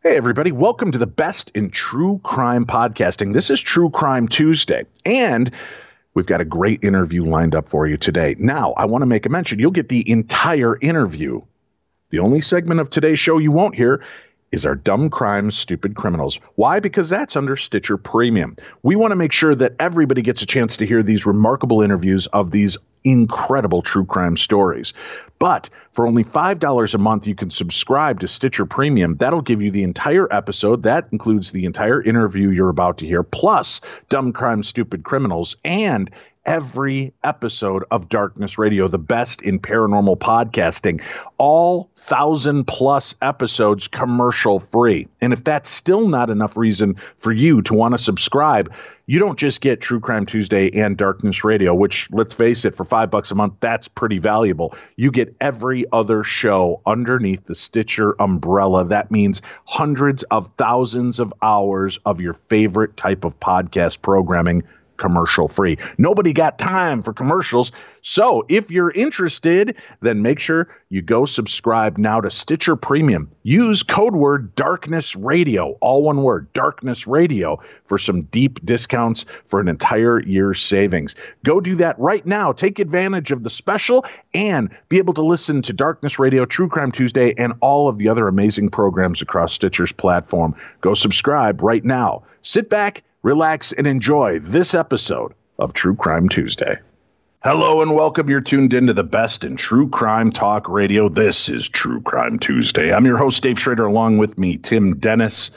Hey, everybody. Welcome to the best in true crime podcasting. This is True Crime Tuesday, and we've got a great interview lined up for you today. Now, I want to make a mention. You'll get the entire interview. The only segment of today's show you won't hear is our Dumb Crimes, Stupid Criminals. Why? Because that's under Stitcher Premium. We want to make sure that everybody gets a chance to hear these remarkable interviews of these incredible true crime stories. But for only $5 a month, you can subscribe to Stitcher Premium. That'll give you the entire episode. That includes the entire interview you're about to hear, plus Dumb Crimes, Stupid Criminals, and every episode of Darkness Radio, the best in paranormal podcasting. All 1,000+ episodes commercial free. And if that's still not enough reason for you to want to subscribe, you don't just get True Crime Tuesday and Darkness Radio, which, let's face it, for $5 a month, that's pretty valuable. You get every other show underneath the Stitcher umbrella. That means hundreds of thousands of hours of your favorite type of podcast programming commercial free. Nobody got time for commercials. So if you're interested, then make sure you go subscribe now to Stitcher Premium. Use code word Darkness Radio, all one word, Darkness Radio, for some deep discounts for an entire year's savings. Go do that right now. Take advantage of the special and be able to listen to Darkness Radio, True Crime Tuesday, and all of the other amazing programs across Stitcher's platform. Go subscribe right now. Sit back, relax, and enjoy this episode of True Crime Tuesday. Hello and welcome. You're tuned into the best in true crime talk radio. This is True Crime Tuesday. I'm your host, Dave Schrader, along with me, Tim Dennis.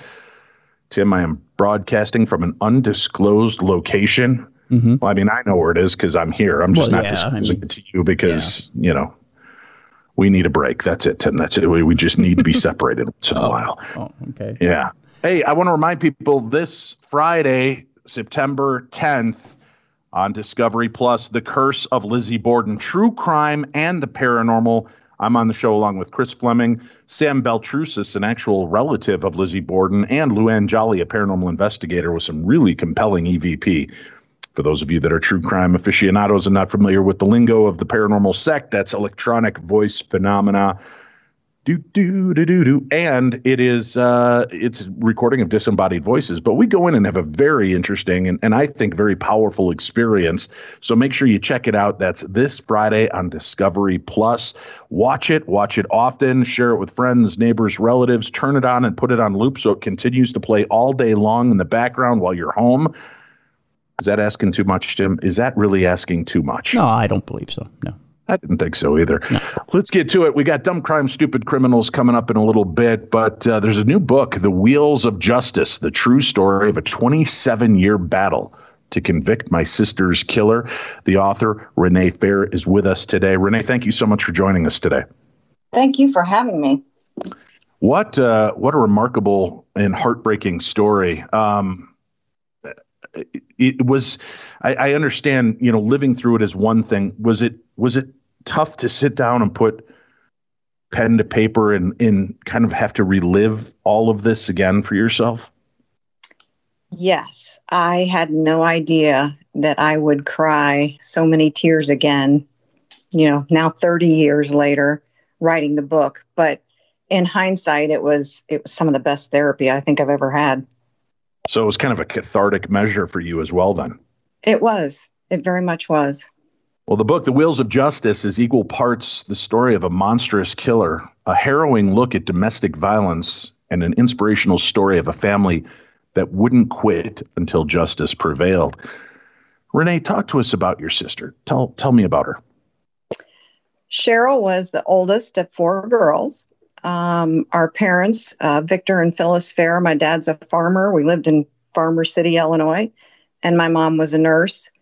Tim, I am broadcasting from an undisclosed location. Mm-hmm. Well, I mean, I know where it is because I'm here. I'm just not disclosing it to you because, you know, we need a break. That's it, Tim. That's it. We just need to be separated once in a while. Oh, okay. Yeah. Hey, I want to remind people this Friday, September 10th, on Discovery Plus, The Curse of Lizzie Borden, True Crime and the Paranormal. I'm on the show along with Chris Fleming, Sam Beltrusis, an actual relative of Lizzie Borden, and Luann Jolly, a paranormal investigator with some really compelling EVP. For those of you that are true crime aficionados and not familiar with the lingo of the paranormal sect, that's electronic voice phenomena. And it is it's recording of disembodied voices, but we go in and have a very interesting and I think very powerful experience. So make sure you check it out. That's this Friday on Discovery Plus. Watch it often, share it with friends, neighbors, relatives, turn it on and put it on loop so it continues to play all day long in the background while you're home. Is that asking too much, Jim? Is that really asking too much? No, I don't believe so. No. I didn't think so either. No. Let's get to it. We got Dumb Crime, Stupid Criminals coming up in a little bit, but there's a new book, The Wheels of Justice, the true story of a 27-year battle to convict my sister's killer. The author, Renee Fair, is with us today. Renee, thank you so much for joining us today. Thank you for having me. What a remarkable and heartbreaking story. It was, I understand, you know, living through it is one thing. Was it tough to sit down and put pen to paper and kind of have to relive all of this again for yourself? Yes, I had no idea that I would cry so many tears again, you know, now 30 years later, writing the book. But in hindsight, it was some of the best therapy I think I've ever had. So it was kind of a cathartic measure for you as well, then. It was. It very much was. Well, the book, The Wheels of Justice, is equal parts the story of a monstrous killer, a harrowing look at domestic violence, and an inspirational story of a family that wouldn't quit until justice prevailed. Renee, talk to us about your sister. Tell me about her. Cheryl was the oldest of four girls. Our parents, Victor and Phyllis Fair, my dad's a farmer. We lived in Farmer City, Illinois, and my mom was a nurse.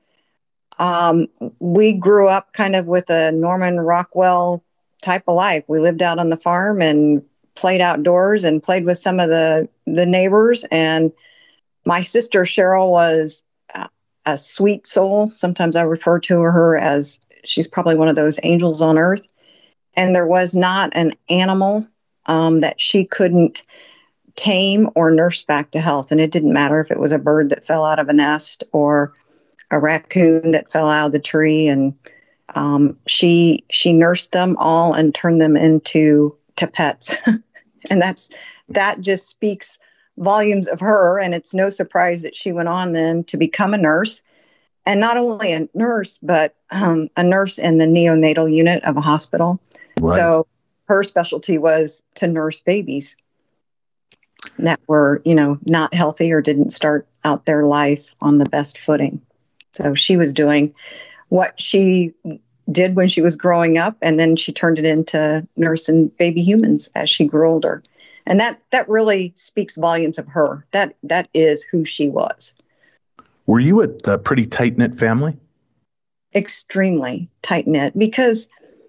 We grew up kind of with a Norman Rockwell type of life. We lived out on the farm and played outdoors and played with some of the neighbors. And my sister Cheryl was a sweet soul. Sometimes I refer to her as she's probably one of those angels on earth. And there was not an animal that she couldn't tame or nurse back to health. And it didn't matter if it was a bird that fell out of a nest or a raccoon that fell out of the tree. And she nursed them all and turned them into pets. And that just speaks volumes of her. And it's no surprise that she went on then to become a nurse. And not only a nurse, but a nurse in the neonatal unit of a hospital. Right. So her specialty was to nurse babies that were, not healthy or didn't start out their life on the best footing. So she was doing what she did when she was growing up, and then she turned it into nursing baby humans as she grew older. And that really speaks volumes of her. That is who she was. Were you a pretty tight-knit family? Extremely tight-knit, because,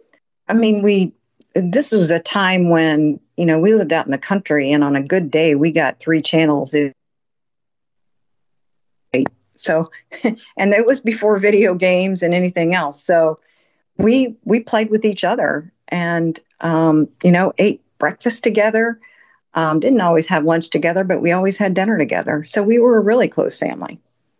this was a time when, we lived out in the country, and on a good day, we got 3 channels. So, and it was before video games and anything else. So we played with each other and, ate breakfast together. Didn't always have lunch together, but we always had dinner together. So we were a really close family.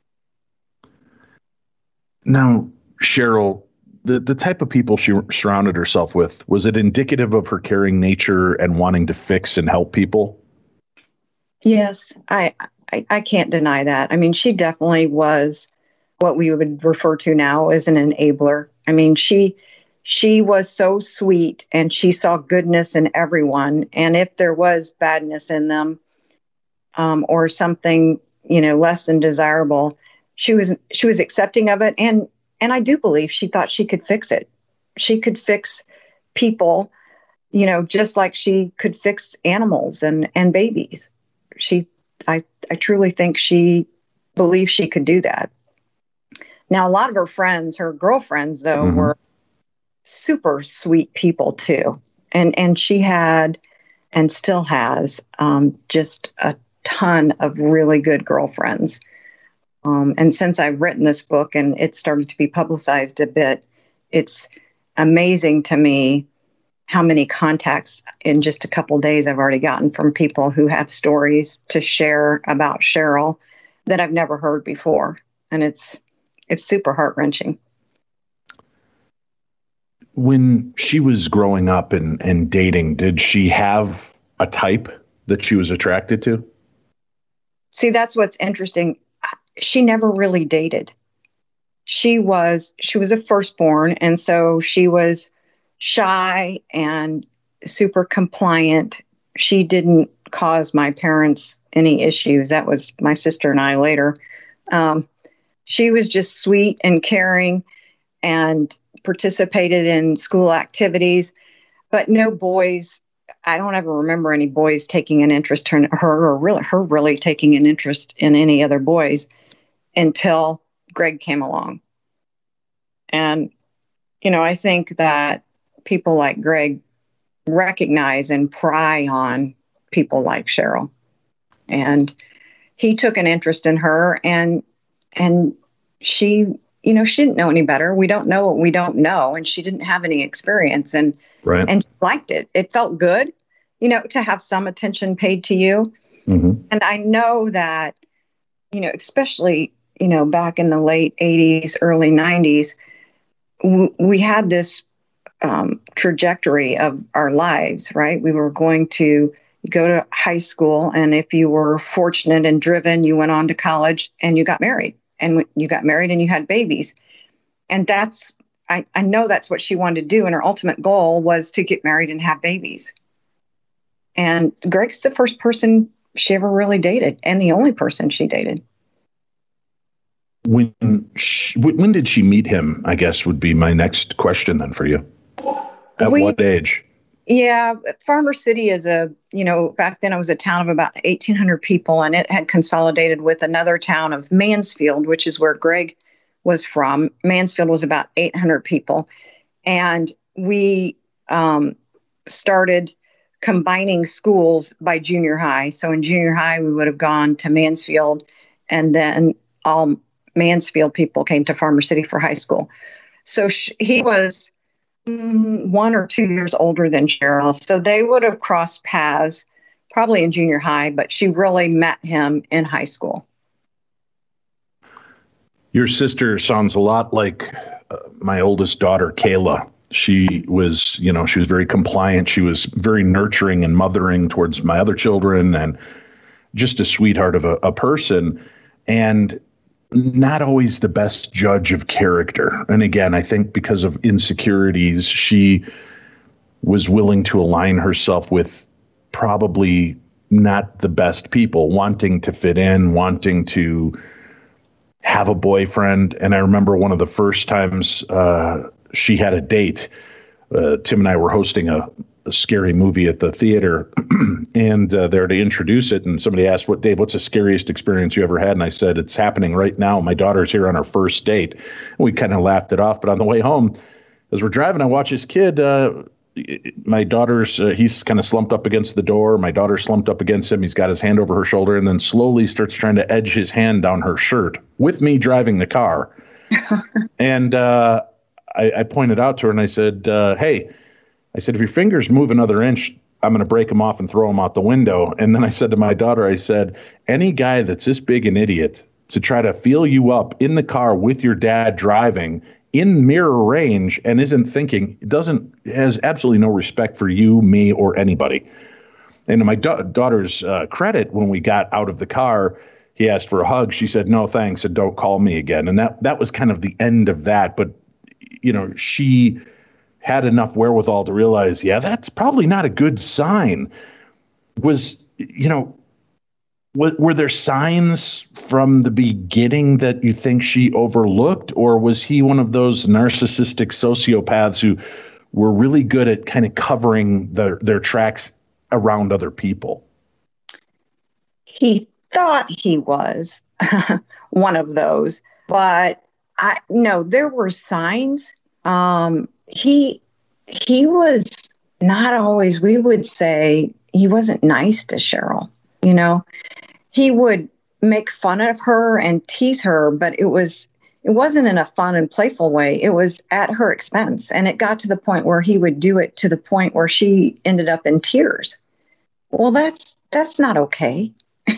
Now, Cheryl, the type of people she surrounded herself with, was it indicative of her caring nature and wanting to fix and help people? Yes, I can't deny that. She definitely was what we would refer to now as an enabler. She was so sweet, and she saw goodness in everyone. And if there was badness in them, or something, less than desirable, she was accepting of it. And I do believe she thought she could fix it. She could fix people, just like she could fix animals and babies. I truly think she believed she could do that. Now, a lot of her friends, her girlfriends, though, mm-hmm. were super sweet people too. And she had, and still has, just a ton of really good girlfriends. And since I've written this book and it started to be publicized a bit, it's amazing to me how many contacts in just a couple of days I've already gotten from people who have stories to share about Cheryl that I've never heard before. And it's super heart-wrenching. When she was growing up and dating, did she have a type that she was attracted to? See, that's what's interesting. She never really dated. She was a firstborn, and so she was shy and super compliant. She didn't cause my parents any issues. That was my sister and I later. She was just sweet and caring and participated in school activities, but no boys. I don't ever remember any boys taking an interest in her, or her really taking an interest in any other boys until Greg came along. And, I think that people like Greg recognize and pry on people like Cheryl. And he took an interest in her, and she, she didn't know any better. We don't know what we don't know. And she didn't have any experience, and she liked it. It felt good, to have some attention paid to you. Mm-hmm. And I know that, especially, back in the late 80s, early 90s, we had this trajectory of our lives, right? We were going to go to high school, and if you were fortunate and driven, you went on to college and you got married. And you got married and you had babies. And I know that's what she wanted to do. And her ultimate goal was to get married and have babies. And Greg's the first person she ever really dated, and the only person she dated. When did she meet him, I guess, would be my next question then for you. At what age? Yeah, Farmer City is back then it was a town of about 1,800 people, and it had consolidated with another town of Mansfield, which is where Greg was from. Mansfield was about 800 people. And we started combining schools by junior high. So in junior high, we would have gone to Mansfield, and then all Mansfield people came to Farmer City for high school. So he was 1 or 2 years older than Cheryl. So they would have crossed paths probably in junior high, but she really met him in high school. Your sister sounds a lot like my oldest daughter, Kayla. She was, she was very compliant. She was very nurturing and mothering towards my other children, and just a sweetheart of a person, and not always the best judge of character. And again, I think because of insecurities, she was willing to align herself with probably not the best people, wanting to fit in, wanting to have a boyfriend. And I remember one of the first times she had a date. Tim and I were hosting a scary movie at the theater, and there to introduce it. And somebody asked, Dave, what's the scariest experience you ever had? And I said, it's happening right now. My daughter's here on her first date. And we kind of laughed it off. But on the way home, as we're driving, I watch this kid. My daughter's, he's kind of slumped up against the door. My daughter's slumped up against him. He's got his hand over her shoulder and then slowly starts trying to edge his hand down her shirt with me driving the car. And I pointed out to her and I said, hey, if your fingers move another inch, I'm going to break them off and throw them out the window. And then I said to my daughter, I said, any guy that's this big an idiot to try to feel you up in the car with your dad driving in mirror range and isn't thinking, has absolutely no respect for you, me, or anybody. And to my daughter's credit, when we got out of the car, he asked for a hug. She said, no, thanks, and don't call me again. And that was kind of the end of that. But, she had enough wherewithal to realize, that's probably not a good sign. Were there signs from the beginning that you think she overlooked, or was he one of those narcissistic sociopaths who were really good at kind of covering their tracks around other people? He thought he was one of those, but there were signs. He was not always, we would say, he wasn't nice to Cheryl. He would make fun of her and tease her, but it wasn't in a fun and playful way. It was at her expense. And it got to the point where he would do it to the point where she ended up in tears. Well, that's not okay.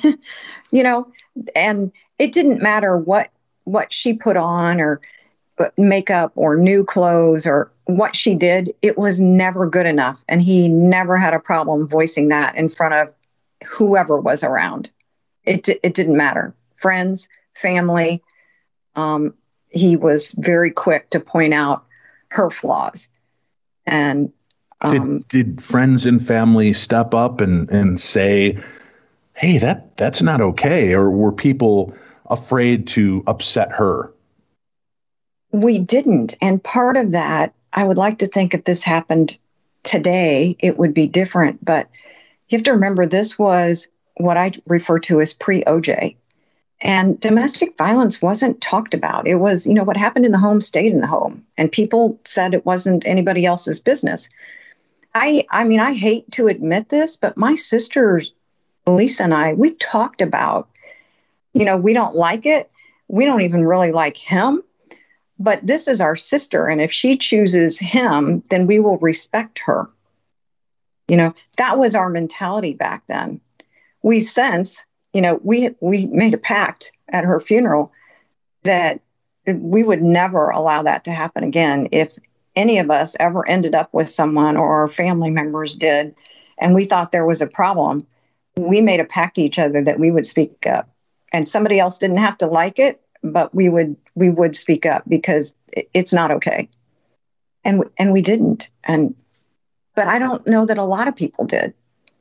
And it didn't matter what she put on or makeup or new clothes or what she did. It was never good enough. And he never had a problem voicing that in front of whoever was around. It didn't matter. Friends, family. He was very quick to point out her flaws. And did friends and family step up and say, hey, that's not okay? Or were people afraid to upset her? We didn't. And part of that, I would like to think if this happened today, it would be different. But you have to remember, this was what I refer to as pre-OJ. And domestic violence wasn't talked about. It was, what happened in the home stayed in the home. And people said it wasn't anybody else's business. I hate to admit this, but my sister, Lisa, and I, we talked about, we don't like it. We don't even really like him. But this is our sister. And if she chooses him, then we will respect her. That was our mentality back then. We sense, we made a pact at her funeral that we would never allow that to happen again. If any of us ever ended up with someone or our family members did, and we thought there was a problem, we made a pact to each other that we would speak up. And somebody else didn't have to like it, but we would speak up because it's not okay. And we didn't. But I don't know that a lot of people did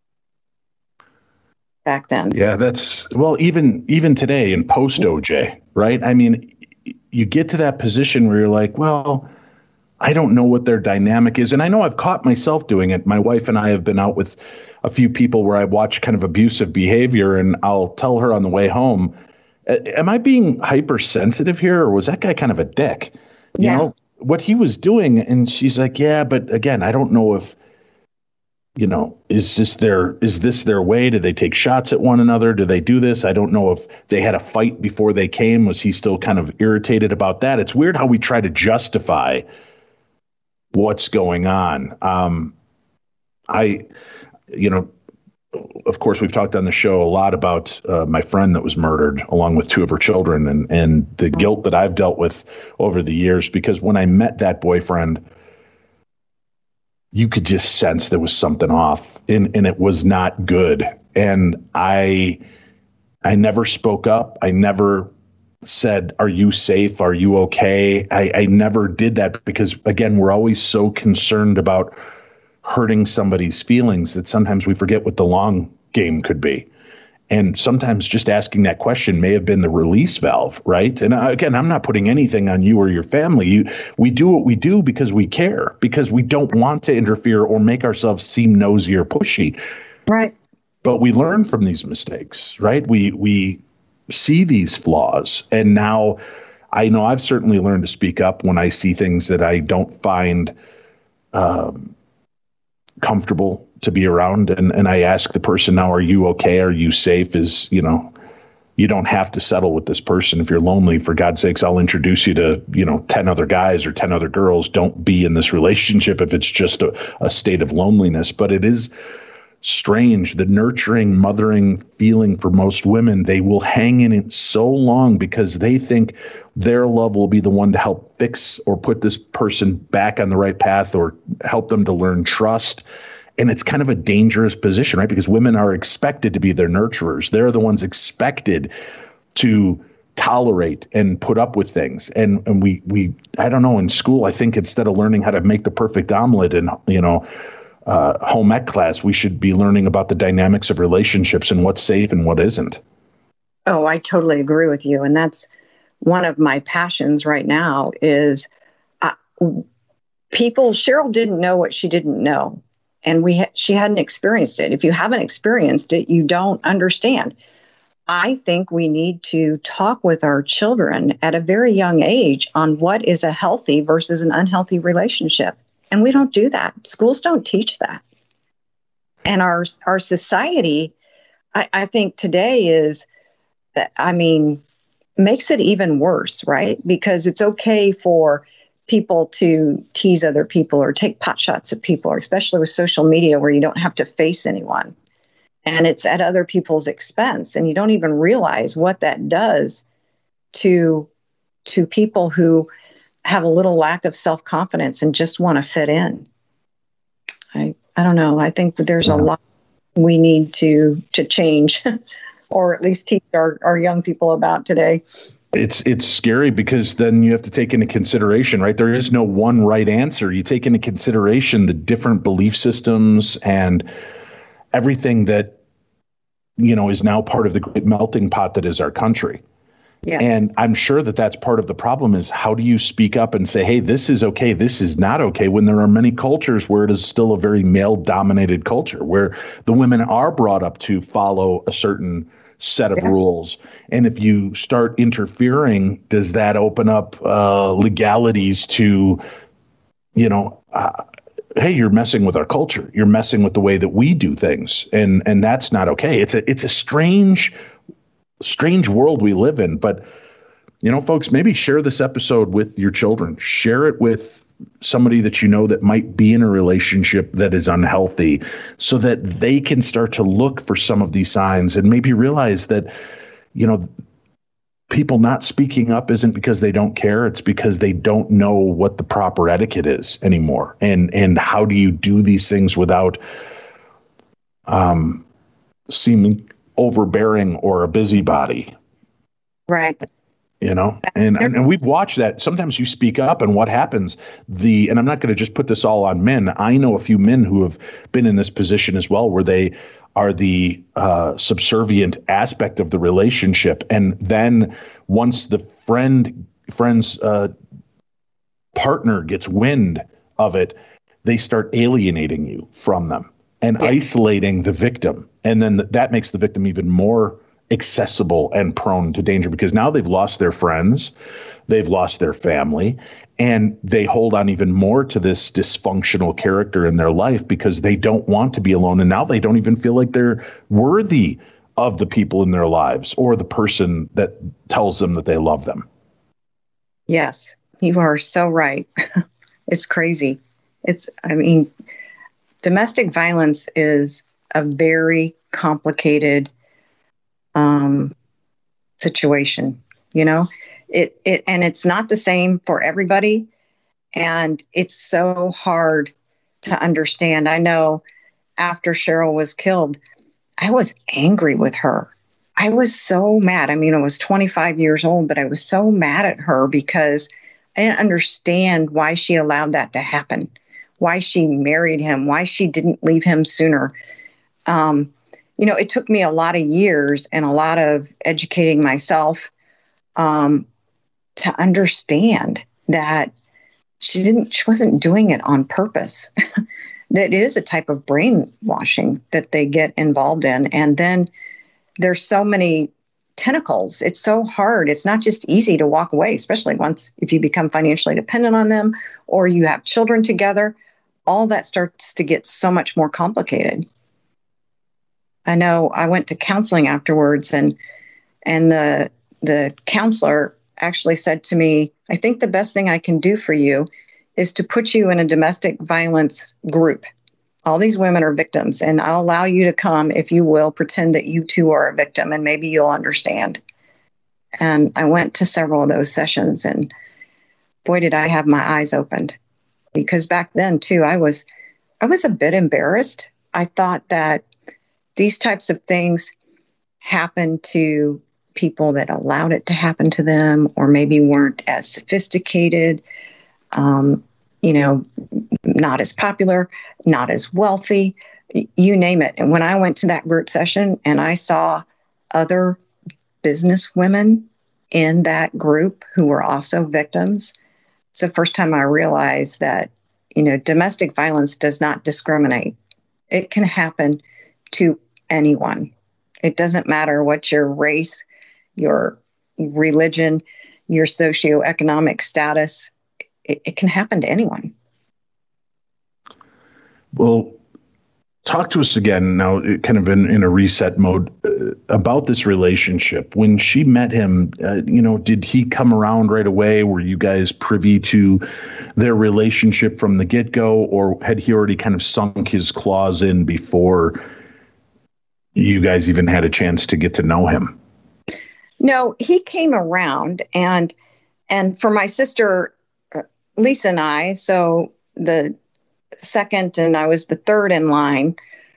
back then. Yeah, even today in post OJ, right? I mean, you get to that position where you're like, well, I don't know what their dynamic is. And I know I've caught myself doing it. My wife and I have been out with a few people where I watch kind of abusive behavior, and I'll tell her on the way home, am I being hypersensitive here, or was that guy kind of a dick? You know what he was doing? And she's like, yeah, but again, I don't know if, is this their way? Do they take shots at one another? Do they do this? I don't know if they had a fight before they came. Was he still kind of irritated about that? It's weird how we try to justify what's going on. Of course, we've talked on the show a lot about my friend that was murdered along with two of her children, and the guilt that I've dealt with over the years, because when I met that boyfriend, you could just sense there was something off, and it was not good. And I never spoke up. I never said, "Are you safe? Are you okay?" I never did that because, again, we're always so concerned about hurting somebody's feelings that sometimes we forget what the long game could be. And sometimes just asking that question may have been the release valve, right? And again, I'm not putting anything on you or your family. We do what we do because we care, because we don't want to interfere or make ourselves seem nosy or pushy. Right. But we learn from these mistakes, right? We see these flaws. And now I know I've certainly learned to speak up when I see things that I don't find comfortable to be around. And I ask the person now, are you okay? Are you safe? You don't have to settle with this person. If you're lonely, for God's sakes, I'll introduce you to, 10 other guys or 10 other girls. Don't be in this relationship if it's just a state of loneliness. But it is strange, the nurturing, mothering feeling for most women. They will hang in it so long because they think their love will be the one to help fix or put this person back on the right path or help them to learn trust. And it's kind of a dangerous position, right? Because women are expected to be their nurturers. They're the ones expected to tolerate and put up with things. And we I don't know, in school, I think instead of learning how to make the perfect omelet and, home ec class, we should be learning about the dynamics of relationships and what's safe and what isn't. Oh, I totally agree with you. And that's one of my passions right now is Cheryl didn't know what she didn't know. And she hadn't experienced it. If you haven't experienced it, you don't understand. I think we need to talk with our children at a very young age on what is a healthy versus an unhealthy relationship. And we don't do that. Schools don't teach that. And our society, I think today makes it even worse, right? Because it's okay for people to tease other people or take pot shots at people, or especially with social media where you don't have to face anyone. And it's at other people's expense. And you don't even realize what that does to people who have a little lack of self-confidence and just want to fit in. I don't know. I think that there's a lot we need to change or at least teach our young people about today. It's scary because then you have to take into consideration, right? There is no one right answer. You take into consideration the different belief systems and everything that, is now part of the great melting pot that is our country. Yes. And I'm sure that that's part of the problem is how do you speak up and say, hey, this is okay, this is not okay, when there are many cultures where it is still a very male-dominated culture, where the women are brought up to follow a certain set of rules. And if you start interfering, does that open up legalities to, hey, you're messing with our culture. You're messing with the way that we do things. And that's not okay. It's a strange world we live in. But, folks, maybe share this episode with your children. Share it with somebody that that might be in a relationship that is unhealthy so that they can start to look for some of these signs and maybe realize that, people not speaking up isn't because they don't care. It's because they don't know what the proper etiquette is anymore. And how do you do these things without seeming overbearing or a busybody? Right. And we've watched that. Sometimes you speak up and what happens, and I'm not going to just put this all on men. I know a few men who have been in this position as well, where they are the subservient aspect of the relationship. And then once the friend's partner gets wind of it, they start alienating you from them and isolating the victim. And then that makes the victim even more accessible and prone to danger because now they've lost their friends, they've lost their family, and they hold on even more to this dysfunctional character in their life because they don't want to be alone. And now they don't even feel like they're worthy of the people in their lives or the person that tells them that they love them. Yes, you are so right. It's crazy. Domestic violence is a very complicated situation, and it's not the same for everybody. And it's so hard to understand. I know after Cheryl was killed, I was angry with her. I was so mad. I mean, I was 25 years old, but I was so mad at her because I didn't understand why she allowed that to happen, why she married him, why she didn't leave him sooner. It took me a lot of years and a lot of educating myself to understand that she wasn't doing it on purpose. That is a type of brainwashing that they get involved in. And then there's so many tentacles. It's so hard. It's not just easy to walk away, especially if you become financially dependent on them or you have children together. All that starts to get so much more complicated. I know I went to counseling afterwards, and the counselor actually said to me, I think the best thing I can do for you is to put you in a domestic violence group. All these women are victims, and I'll allow you to come, if you will, pretend that you too are a victim, and maybe you'll understand. And I went to several of those sessions, and boy, did I have my eyes opened. Because back then, too, I was a bit embarrassed. I thought that these types of things happen to people that allowed it to happen to them, or maybe weren't as sophisticated, not as popular, not as wealthy, you name it. And when I went to that group session and I saw other business women in that group who were also victims, it's the first time I realized that, domestic violence does not discriminate. It can happen to anyone. It doesn't matter what your race, your religion, your socioeconomic status. It can happen to anyone. Well, talk to us again now, kind of in a reset mode, about this relationship. When she met him, did he come around right away? Were you guys privy to their relationship from the get-go, or had he already kind of sunk his claws in before you guys even had a chance to get to know him? No, he came around, and for my sister Lisa and I, so the second and I was the third in line,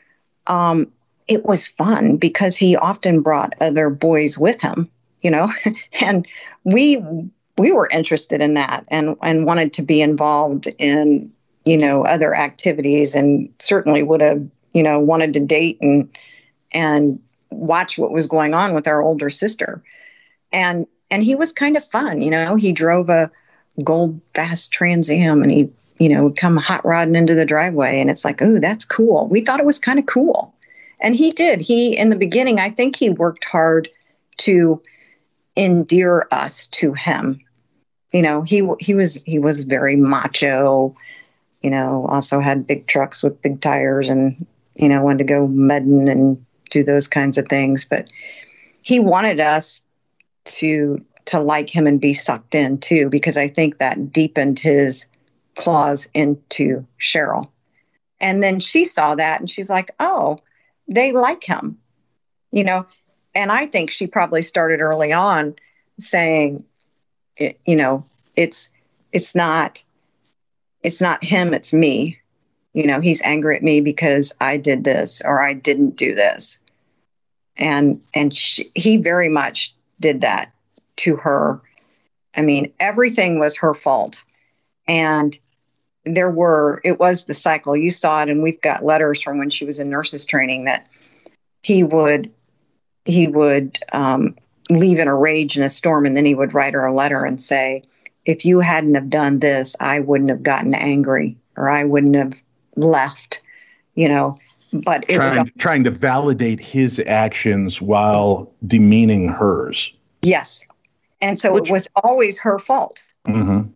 it was fun because he often brought other boys with him, and we were interested in that and wanted to be involved in, other activities, and certainly would have, wanted to date and watch what was going on with our older sister. And he was kind of fun, he drove a gold fast Trans Am, and he, would come hot rodding into the driveway, and it's like, oh, that's cool. We thought it was kind of cool. And he did. In the beginning, I think he worked hard to endear us to him. He was very macho, also had big trucks with big tires, and, wanted to go mudding and do those kinds of things. But he wanted us to like him and be sucked in too, because I think that deepened his claws into Cheryl. And then she saw that and she's like, oh, they like him, and I think she probably started early on saying, it's not him, it's me. He's angry at me because I did this or I didn't do this. And he very much did that to her. I mean, everything was her fault. And it was the cycle. You saw it, and we've got letters from when she was in nurses training that he would leave in a rage and a storm, and then he would write her a letter and say, if you hadn't have done this, I wouldn't have gotten angry, or I wouldn't have left, but it trying to validate his actions while demeaning hers. Yes. And so it was always her fault. Mm-hmm.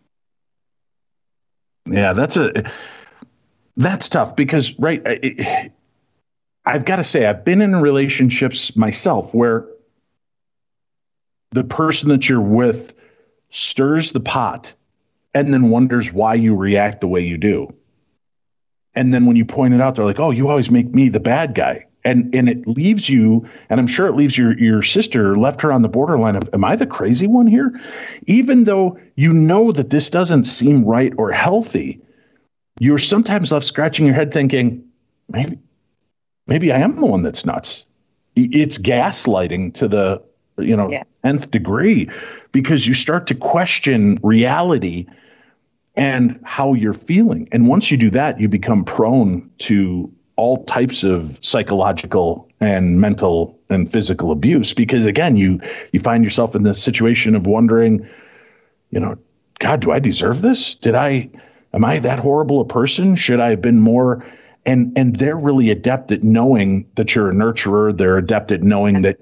Yeah, that's tough because, right, I've got to say, I've been in relationships myself where the person that you're with stirs the pot and then wonders why you react the way you do. And then when you point it out, they're like, oh, you always make me the bad guy. And it leaves you, and I'm sure it leaves your sister, left her on the borderline of, am I the crazy one here? Even though you know that this doesn't seem right or healthy, you're sometimes left scratching your head thinking, maybe I am the one that's nuts. It's gaslighting to the, nth degree, because you start to question reality and how you're feeling. And once you do that, you become prone to all types of psychological and mental and physical abuse, because again, you find yourself in the situation of wondering, God, do I deserve this? Am I that horrible a person? Should I have been more? And they're really adept at knowing that you're a nurturer. They're adept at knowing that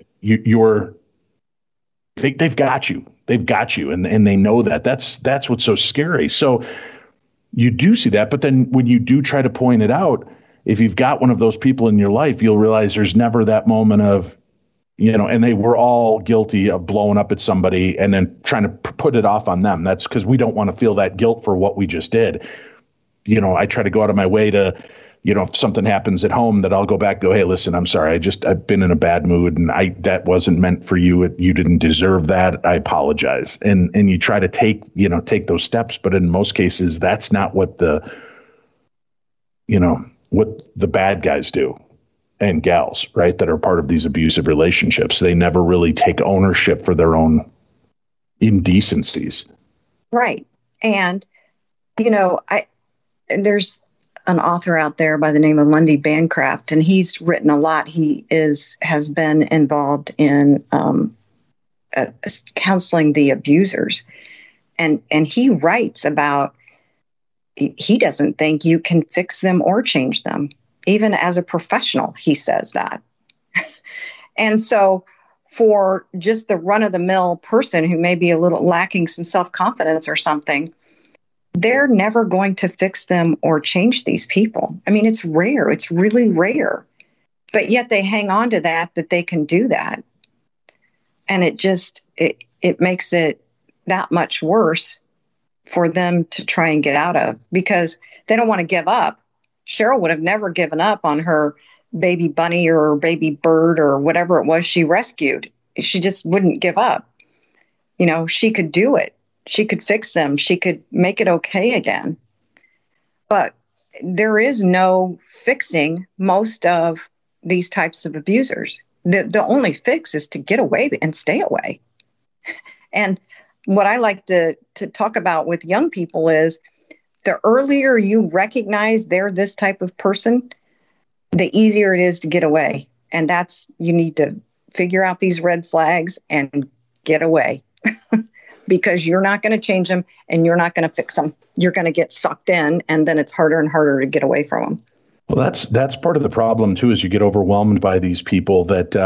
they've got you. They've got you. And they know that. That's what's so scary. So you do see that. But then when you do try to point it out, if you've got one of those people in your life, you'll realize there's never that moment of, and they were all guilty of blowing up at somebody and then trying to put it off on them. That's because we don't want to feel that guilt for what we just did. I try to go out of my way to, if something happens at home, that I'll go back and go, hey, listen, I'm sorry. I've been in a bad mood and that wasn't meant for you. You didn't deserve that. I apologize. And you try to take those steps. But in most cases, that's not what what the bad guys do and gals, right, that are part of these abusive relationships. They never really take ownership for their own indecencies. Right. And, there's an author out there by the name of Lundy Bancroft, and he's written a lot. He has been involved in counseling the abusers. And he writes about, he doesn't think you can fix them or change them. Even as a professional, he says that. And so for just the run-of-the-mill person who may be a little lacking some self-confidence or something, they're never going to fix them or change these people. I mean, it's rare. It's really rare. But yet they hang on to that they can do that. And it makes it that much worse for them to try and get out of, because they don't want to give up. Cheryl would have never given up on her baby bunny or baby bird or whatever it was she rescued. She just wouldn't give up. She could do it. She could fix them. She could make it okay again. But there is no fixing most of these types of abusers. The only fix is to get away and stay away. And what I like to talk about with young people is the earlier you recognize they're this type of person, the easier it is to get away. And you need to figure out these red flags and get away. Because you're not going to change them and you're not going to fix them. You're going to get sucked in, and then it's harder and harder to get away from them. Well, that's part of the problem too, is you get overwhelmed by these people that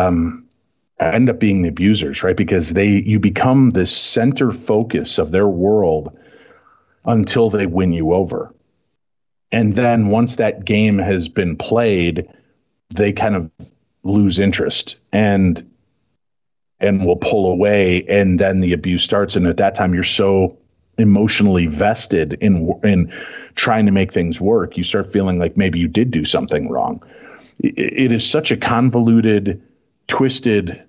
end up being the abusers, right? Because you become the center focus of their world until they win you over. And then once that game has been played, they kind of lose interest and will pull away, and then the abuse starts. And at that time, you're so emotionally vested in trying to make things work, you start feeling like maybe you did do something wrong. It is such a convoluted, twisted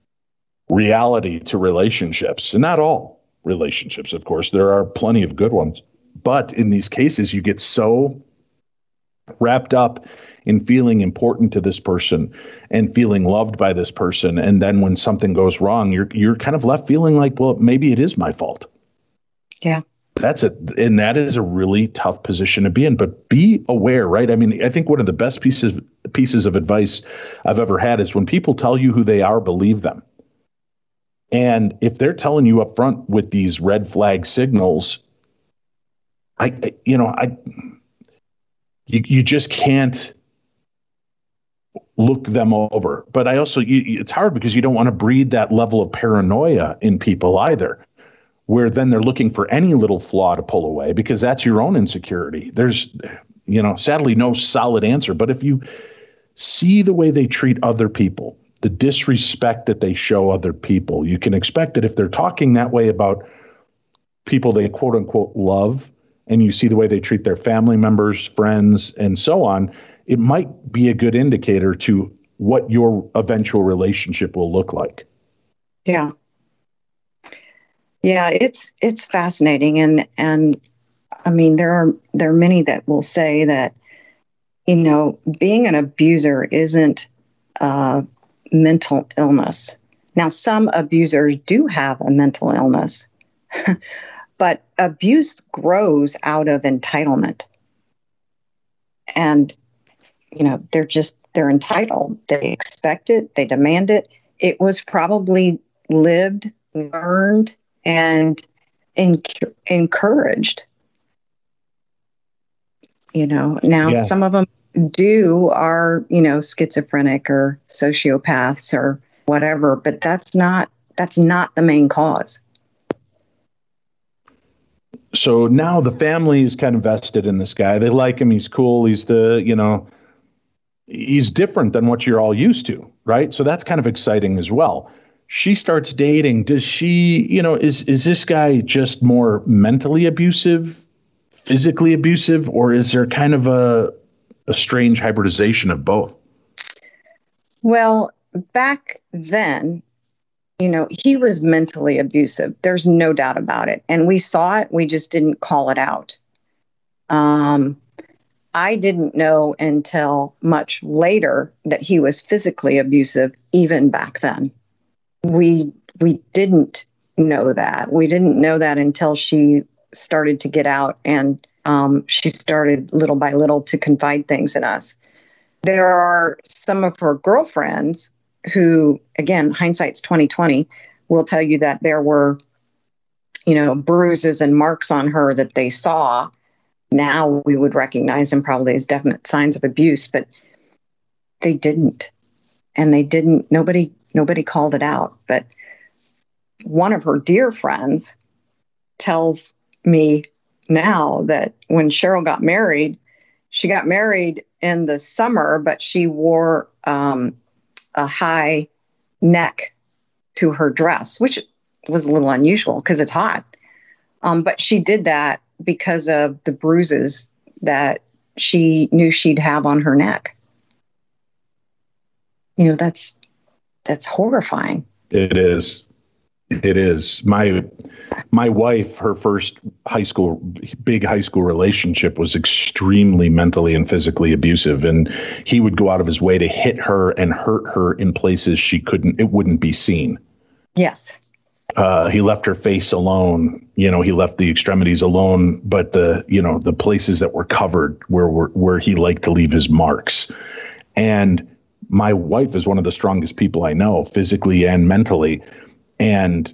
reality to relationships, and not all relationships, of course. There are plenty of good ones. But in these cases, you get so wrapped up in feeling important to this person and feeling loved by this person. And then when something goes wrong, you're kind of left feeling like, well, maybe it is my fault. Yeah. That's it. And that is a really tough position to be in, but be aware, right? I mean, I think one of the best pieces of advice I've ever had is when people tell you who they are, believe them. And if they're telling you up front with these red flag signals, you just can't look them over. But I also, it's hard because you don't want to breed that level of paranoia in people either, where then they're looking for any little flaw to pull away, because that's your own insecurity. There's, sadly no solid answer. But if you see the way they treat other people, the disrespect that they show other people, you can expect that if they're talking that way about people they quote unquote love, and you see the way they treat their family members, friends, and so on, it might be a good indicator to what your eventual relationship will look like. Yeah. Yeah, it's fascinating. And I mean, there are many that will say that, being an abuser isn't mental illness. Now, some abusers do have a mental illness, but abuse grows out of entitlement. And, they're entitled. They expect it. They demand it. It was probably lived, learned, and encouraged. Now some of them are, schizophrenic or sociopaths or whatever, but that's not the main cause. So now the family is kind of vested in this guy. They like him. He's cool. He's he's different than what you're all used to, right? So that's kind of exciting as well. She starts dating. Does she, is this guy just more mentally abusive, physically abusive, or is there kind of a strange hybridization of both? Well, back then, he was mentally abusive. There's no doubt about it. And we saw it. We just didn't call it out. I didn't know until much later that he was physically abusive, even back then. We didn't know that. We didn't know that until she started to get out, and she started little by little to confide things in us. There are some of her girlfriends who, again, hindsight's 2020, will tell you that there were, bruises and marks on her that they saw. Now we would recognize them probably as definite signs of abuse, but they didn't. And nobody called it out. But one of her dear friends tells me now that when Cheryl got married, she got married in the summer, but she wore a high neck to her dress, which was a little unusual because it's hot. But she did that because of the bruises that she knew she'd have on her neck. That's horrifying. It is. It is. My wife, her first big high school relationship was extremely mentally and physically abusive. And he would go out of his way to hit her and hurt her in places it wouldn't be seen. Yes. He left her face alone. He left the extremities alone, but the places that were covered where he liked to leave his marks. And my wife is one of the strongest people I know, physically and mentally. And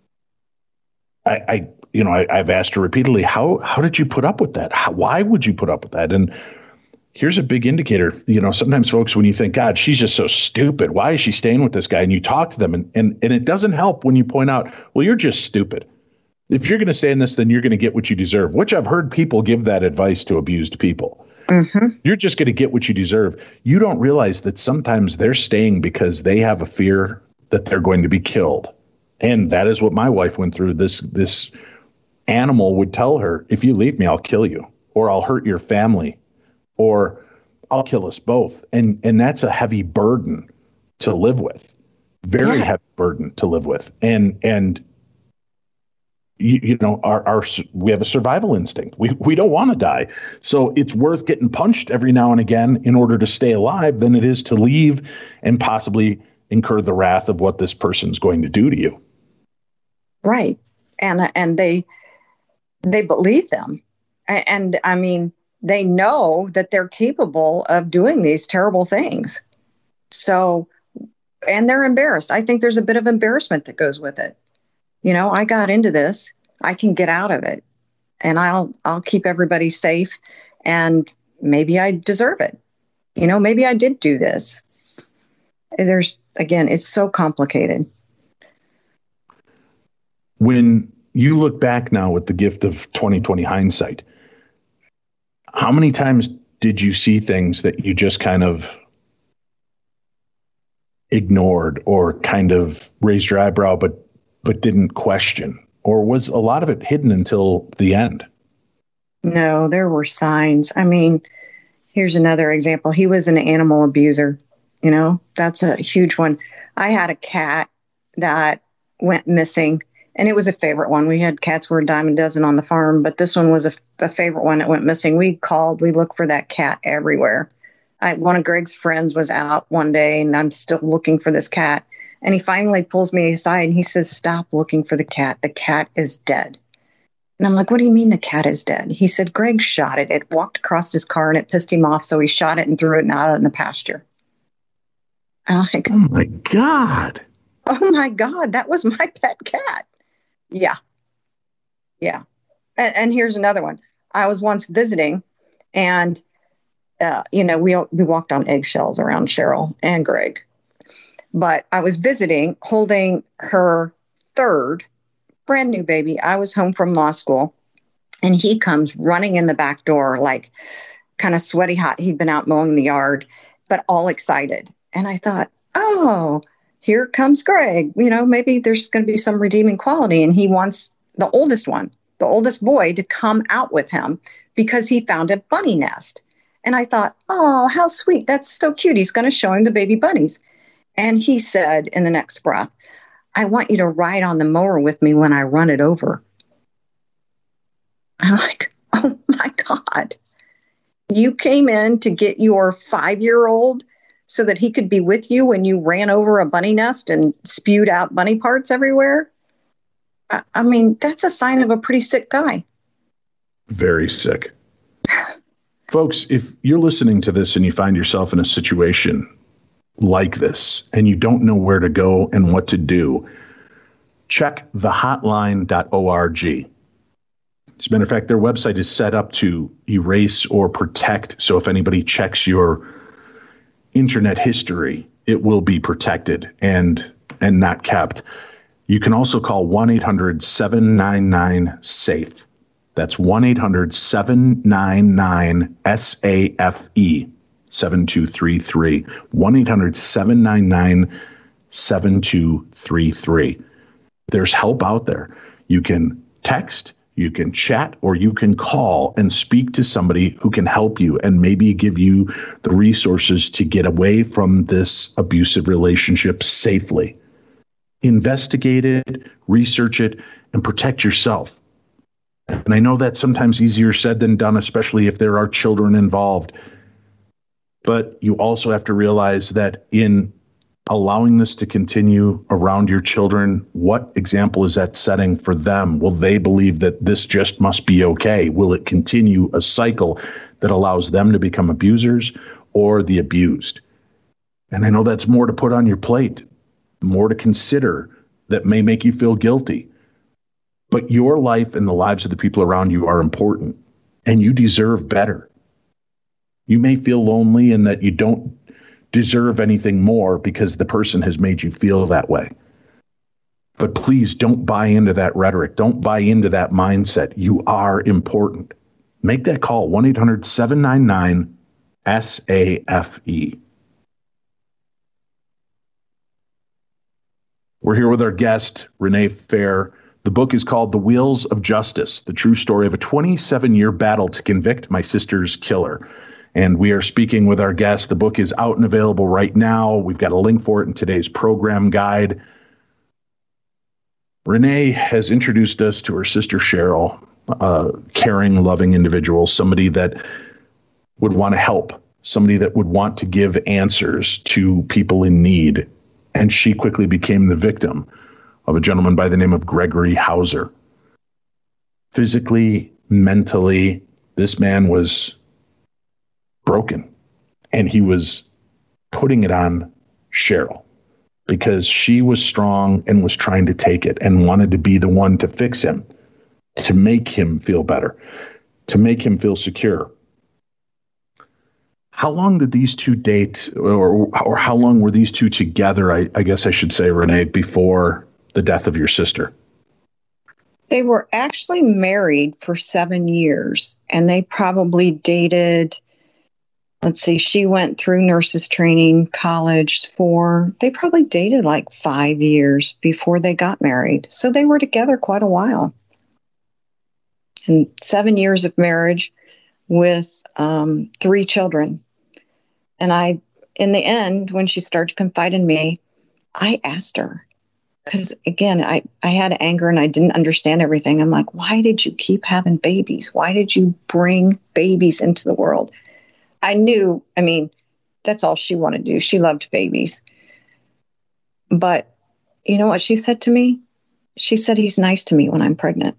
I've asked her repeatedly, how did you put up with that? Why would you put up with that? And here's a big indicator. Sometimes folks, when you think, God, she's just so stupid, why is she staying with this guy? And you talk to them and it doesn't help when you point out, well, you're just stupid. If you're going to stay in this, then you're going to get what you deserve, which I've heard people give that advice to abused people. Mm-hmm. You're just going to get what you deserve. You don't realize that sometimes they're staying because they have a fear that they're going to be killed. And that is what my wife went through. This animal would tell her, if you leave me, I'll kill you, or I'll hurt your family, or I'll kill us both. And that's a heavy burden to live with. Very heavy burden to live with. And we have a survival instinct. We don't want to die. So it's worth getting punched every now and again in order to stay alive than it is to leave and possibly incur the wrath of what this person's going to do to you. Right. And they believe them. And I mean, they know that they're capable of doing these terrible things. So, and they're embarrassed. I think there's a bit of embarrassment that goes with it. I got into this, I can get out of it, and I'll keep everybody safe, and maybe I deserve it. Maybe I did do this. It's so complicated. When you look back now with the gift of 2020 hindsight, how many times did you see things that you just kind of ignored or kind of raised your eyebrow, but didn't question? Or was a lot of it hidden until the end? No, there were signs. I mean, here's another example. He was an animal abuser. That's a huge one. I had a cat that went missing, And it was a favorite one. We had cats were a dime a dozen on the farm, but this one was a favorite one that went missing. We looked for that cat everywhere. One of Greg's friends was out one day, and I'm still looking for this cat. And he finally pulls me aside and he says, "Stop looking for the cat. The cat is dead." And I'm like, "What do you mean the cat is dead?" He said, "Greg shot it. It walked across his car and it pissed him off. So he shot it and threw it out in the pasture." And I'm like, oh my God. Oh my God, that was my pet cat. Yeah. Yeah. And here's another one. I was once visiting and, we walked on eggshells around Cheryl and Greg. But I was visiting, holding her third brand new baby. I was home from law school, and he comes running in the back door, like kind of sweaty hot. He'd been out mowing the yard, but all excited. And I thought, oh, here comes Greg. Maybe there's going to be some redeeming quality. And he wants the oldest boy, to come out with him because he found a bunny nest. And I thought, oh, how sweet. That's so cute. He's going to show him the baby bunnies. And he said in the next breath, "I want you to ride on the mower with me when I run it over." I'm like, oh my God. You came in to get your 5-year-old so that he could be with you when you ran over a bunny nest and spewed out bunny parts everywhere? I mean, that's a sign of a pretty sick guy. Very sick. Folks, if you're listening to this and you find yourself in a situation like this and you don't know where to go and what to do, check thehotline.org. As a matter of fact, their website is set up to erase or protect. So if anybody checks your internet history, it will be protected and not kept. You can also call 1-800-799-SAFE. That's 1-800-799-SAFE. 7233. 1-800-799-7233. There's help out there. You can text, you can chat, or you can call and speak to somebody who can help you and maybe give you the resources to get away from this abusive relationship safely. Investigate it, research it, and protect yourself. And I know that's sometimes easier said than done, especially if there are children involved. But you also have to realize that in allowing this to continue around your children, what example is that setting for them? Will they believe that this just must be okay? Will it continue a cycle that allows them to become abusers or the abused? And I know that's more to put on your plate, more to consider that may make you feel guilty. But your life and the lives of the people around you are important, and you deserve better. You may feel lonely and that you don't deserve anything more because the person has made you feel that way. But please don't buy into that rhetoric. Don't buy into that mindset. You are important. Make that call, 1-800-799-SAFE. We're here with our guest, Renee Fair. The book is called The Wheels of Justice, the true story of a 27-year battle to convict my sister's killer. And we are speaking with our guest. The book is out and available right now. We've got a link for it in today's program guide. Renee has introduced us to her sister, Cheryl, a caring, loving individual, somebody that would want to help, somebody that would want to give answers to people in need. And she quickly became the victim of a gentleman by the name of Gregory Hauser. Physically, mentally, this man was broken, and he was putting it on Cheryl because she was strong and was trying to take it and wanted to be the one to fix him, to make him feel better, to make him feel secure. How long did these two date, or how long were these two together, I guess I should say, Renee, before the death of your sister? They were actually married for 7 years, and they probably dated, let's see, she went through nurses training, college they probably dated like 5 years before they got married. So they were together quite a while. And 7 years of marriage with 3 children. And in the end, when she started to confide in me, I asked her, because again, I had anger and I didn't understand everything. I'm like, why did you keep having babies? Why did you bring babies into the world? I knew, I mean, that's all she wanted to do. She loved babies. But you know what she said to me? She said, he's nice to me when I'm pregnant.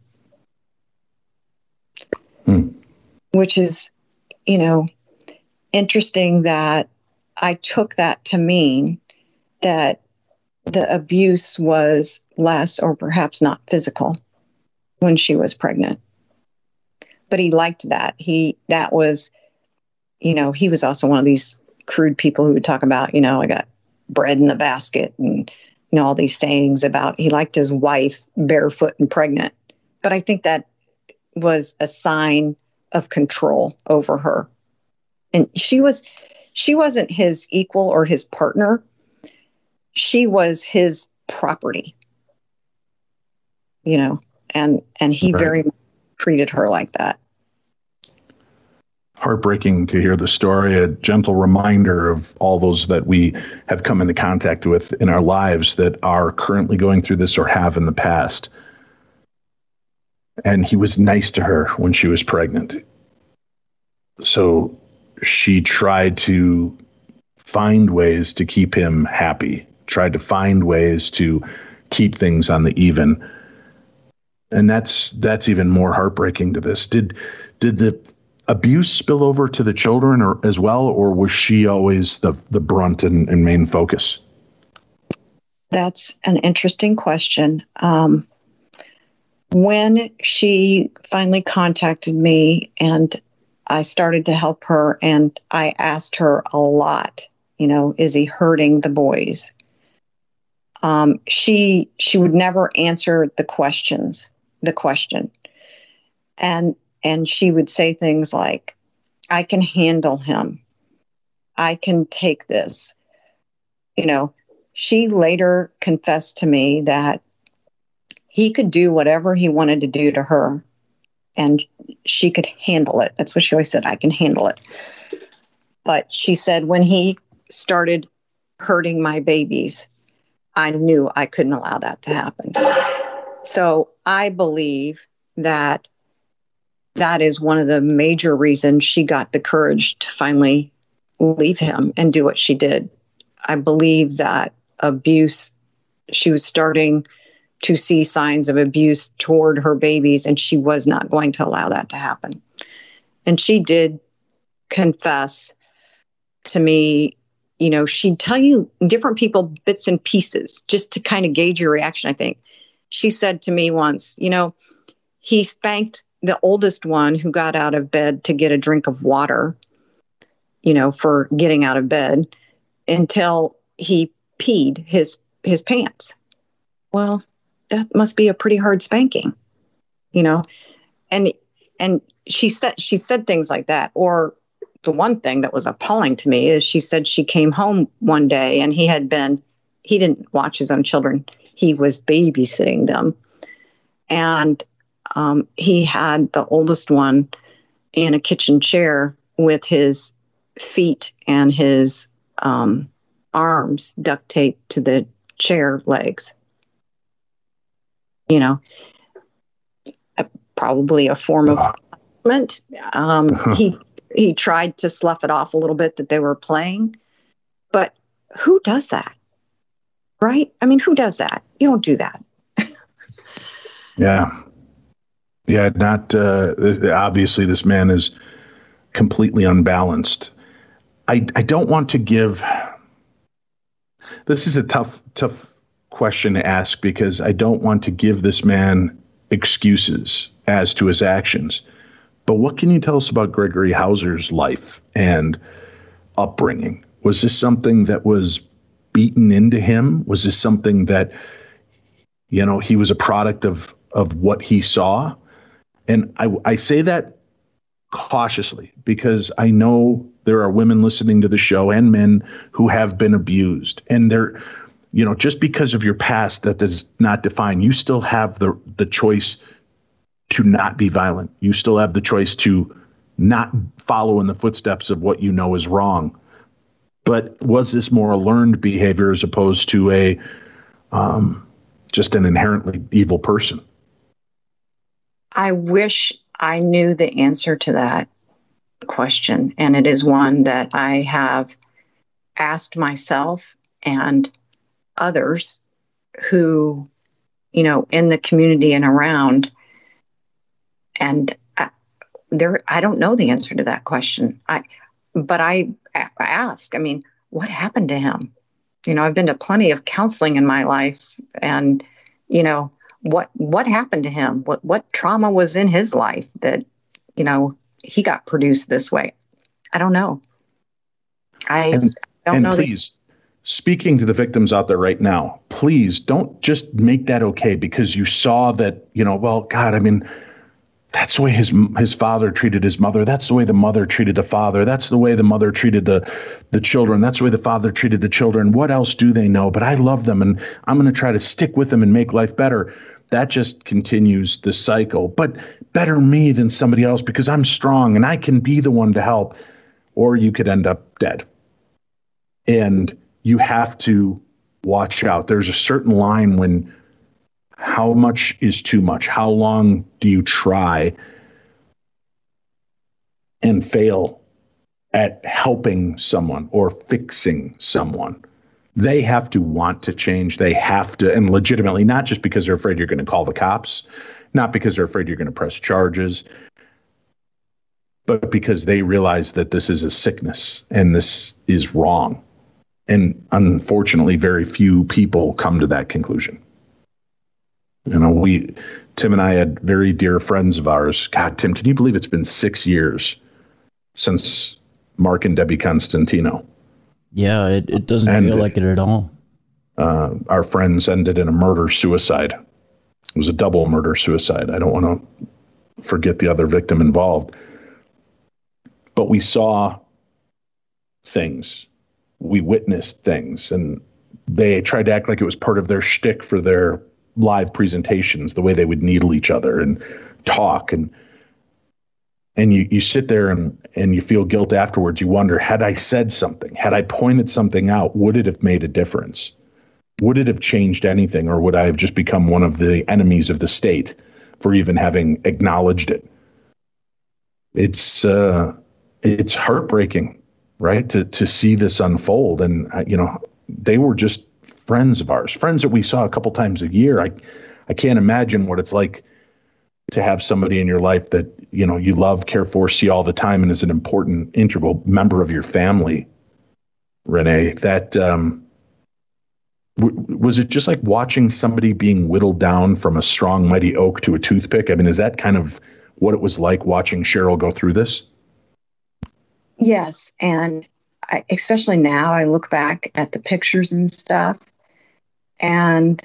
Which is, you know, interesting that I took that to mean that the abuse was less or perhaps not physical when she was pregnant. But he liked that. That was, you know, he was also one of these crude people who would talk about, you know, I got bread in the basket and, you know, all these sayings about he liked his wife barefoot and pregnant. But I think that was a sign of control over her. And she wasn't his equal or his partner. She was his property, you know, and he Right. very much treated her like that. Heartbreaking to hear the story, a gentle reminder of all those that we have come into contact with in our lives that are currently going through this or have in the past. And he was nice to her when she was pregnant. So she tried to find ways to keep him happy, tried to find ways to keep things on the even. And that's even more heartbreaking to this. Did the abuse spill over to the children as well, or was she always the brunt and main focus? That's an interesting question. When she finally contacted me and I started to help her, and I asked her a lot, you know, is he hurting the boys? She would never answer the question. And she would say things like, I can handle him. I can take this. You know, she later confessed to me that he could do whatever he wanted to do to her and she could handle it. That's what she always said, I can handle it. But she said when he started hurting my babies, I knew I couldn't allow that to happen. So I believe that is one of the major reasons she got the courage to finally leave him and do what she did. I believe that abuse, she was starting to see signs of abuse toward her babies, and she was not going to allow that to happen. And she did confess to me, you know, she'd tell you different people bits and pieces just to kind of gauge your reaction, I think. She said to me once, you know, he spanked the oldest one who got out of bed to get a drink of water, you know, for getting out of bed until he peed his pants. Well, that must be a pretty hard spanking, you know? And she said things like that. Or the one thing that was appalling to me is she said she came home one day and he didn't watch his own children. He was babysitting them. And he had the oldest one in a kitchen chair with his feet and his arms duct taped to the chair legs. You know, probably a form of punishment. He tried to slough it off a little bit that they were playing, but who does that? Right? I mean, who does that? You don't do that. Yeah. Not obviously this man is completely unbalanced. I don't want to give. This is a tough question to ask because I don't want to give this man excuses as to his actions. But what can you tell us about Gregory Hauser's life and upbringing? Was this something that was beaten into him? Was this something that, you know, he was a product of what he saw? And I say that cautiously because I know there are women listening to the show and men who have been abused. And they're, you know, just because of your past, that does not define. You still have the choice to not be violent. You still have the choice to not follow in the footsteps of what you know is wrong. But was this more a learned behavior as opposed to a just an inherently evil person? I wish I knew the answer to that question. And it is one that I have asked myself and others who, in the community and around. And I don't know the answer to that question. But I ask, what happened to him? I've been to plenty of counseling in my life, and, what happened to him? What trauma was in his life that, he got produced this way? I don't know. I don't know. Please, speaking to the victims out there right now, please don't just make that okay because you saw that, well, God, that's the way his father treated his mother. That's the way the mother treated the father. That's the way the mother treated the children. That's the way the father treated the children. What else do they know? But I love them, and I'm going to try to stick with them and make life better. That just continues the cycle. But better me than somebody else because I'm strong and I can be the one to help. Or you could end up dead. And you have to watch out. There's a certain line when how much is too much? How long do you try and fail at helping someone or fixing someone? They have to want to change. They have to, and legitimately, not just because they're afraid you're going to call the cops, not because they're afraid you're going to press charges, but because they realize that this is a sickness and this is wrong. And unfortunately, very few people come to that conclusion. Tim and I had very dear friends of ours. God, Tim, can you believe it's been 6 years since Mark and Debbie Constantino? Yeah, it doesn't feel like it at all. Our friends ended in a murder-suicide. It was a double murder-suicide. I don't want to forget the other victim involved. But we saw things. We witnessed things. And they tried to act like it was part of their shtick for their live presentations, the way they would needle each other and talk. And you sit there and you feel guilt afterwards. You wonder, had I said something, had I pointed something out, would it have made a difference? Would it have changed anything? Or would I have just become one of the enemies of the state for even having acknowledged it? It's heartbreaking, right? To see this unfold. And, they were just friends of ours, friends that we saw a couple times a year. I can't imagine what it's like to have somebody in your life that, you love, care for, see all the time, and is an important, integral member of your family. Renee, that was it just like watching somebody being whittled down from a strong, mighty oak to a toothpick? Is that kind of what it was like watching Cheryl go through this? Yes. And especially now, I look back at the pictures and stuff. And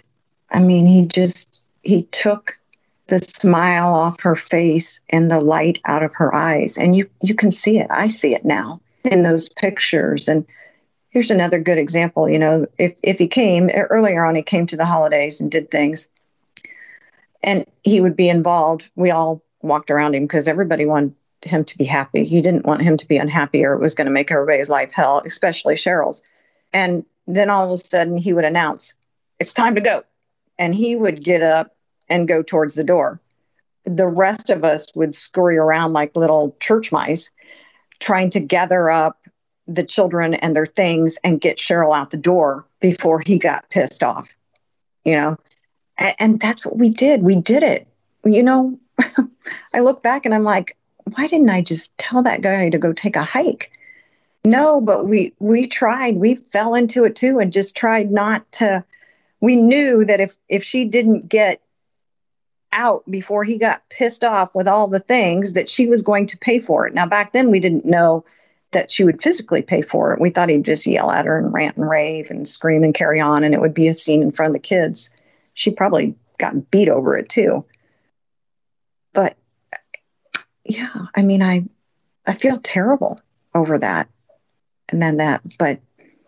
he took the smile off her face and the light out of her eyes. And you can see it. I see it now in those pictures. And here's another good example. If he came earlier on, he came to the holidays and did things and he would be involved. We all walked around him because everybody wanted him to be happy. He didn't want him to be unhappy or it was going to make everybody's life hell, especially Cheryl's. And then all of a sudden he would announce, "It's time to go." And he would get up and go towards the door. The rest of us would scurry around like little church mice, trying to gather up the children and their things and get Cheryl out the door before he got pissed off, and that's what we did. We did it. I look back and I'm like, why didn't I just tell that guy to go take a hike? No, but we tried. We fell into it too and just tried not to. We knew that if she didn't get out before he got pissed off with all the things, that she was going to pay for it. Now, back then, we didn't know that she would physically pay for it. We thought he'd just yell at her and rant and rave and scream and carry on, and it would be a scene in front of the kids. She probably got beat over it too. But yeah, I feel terrible over that. And then but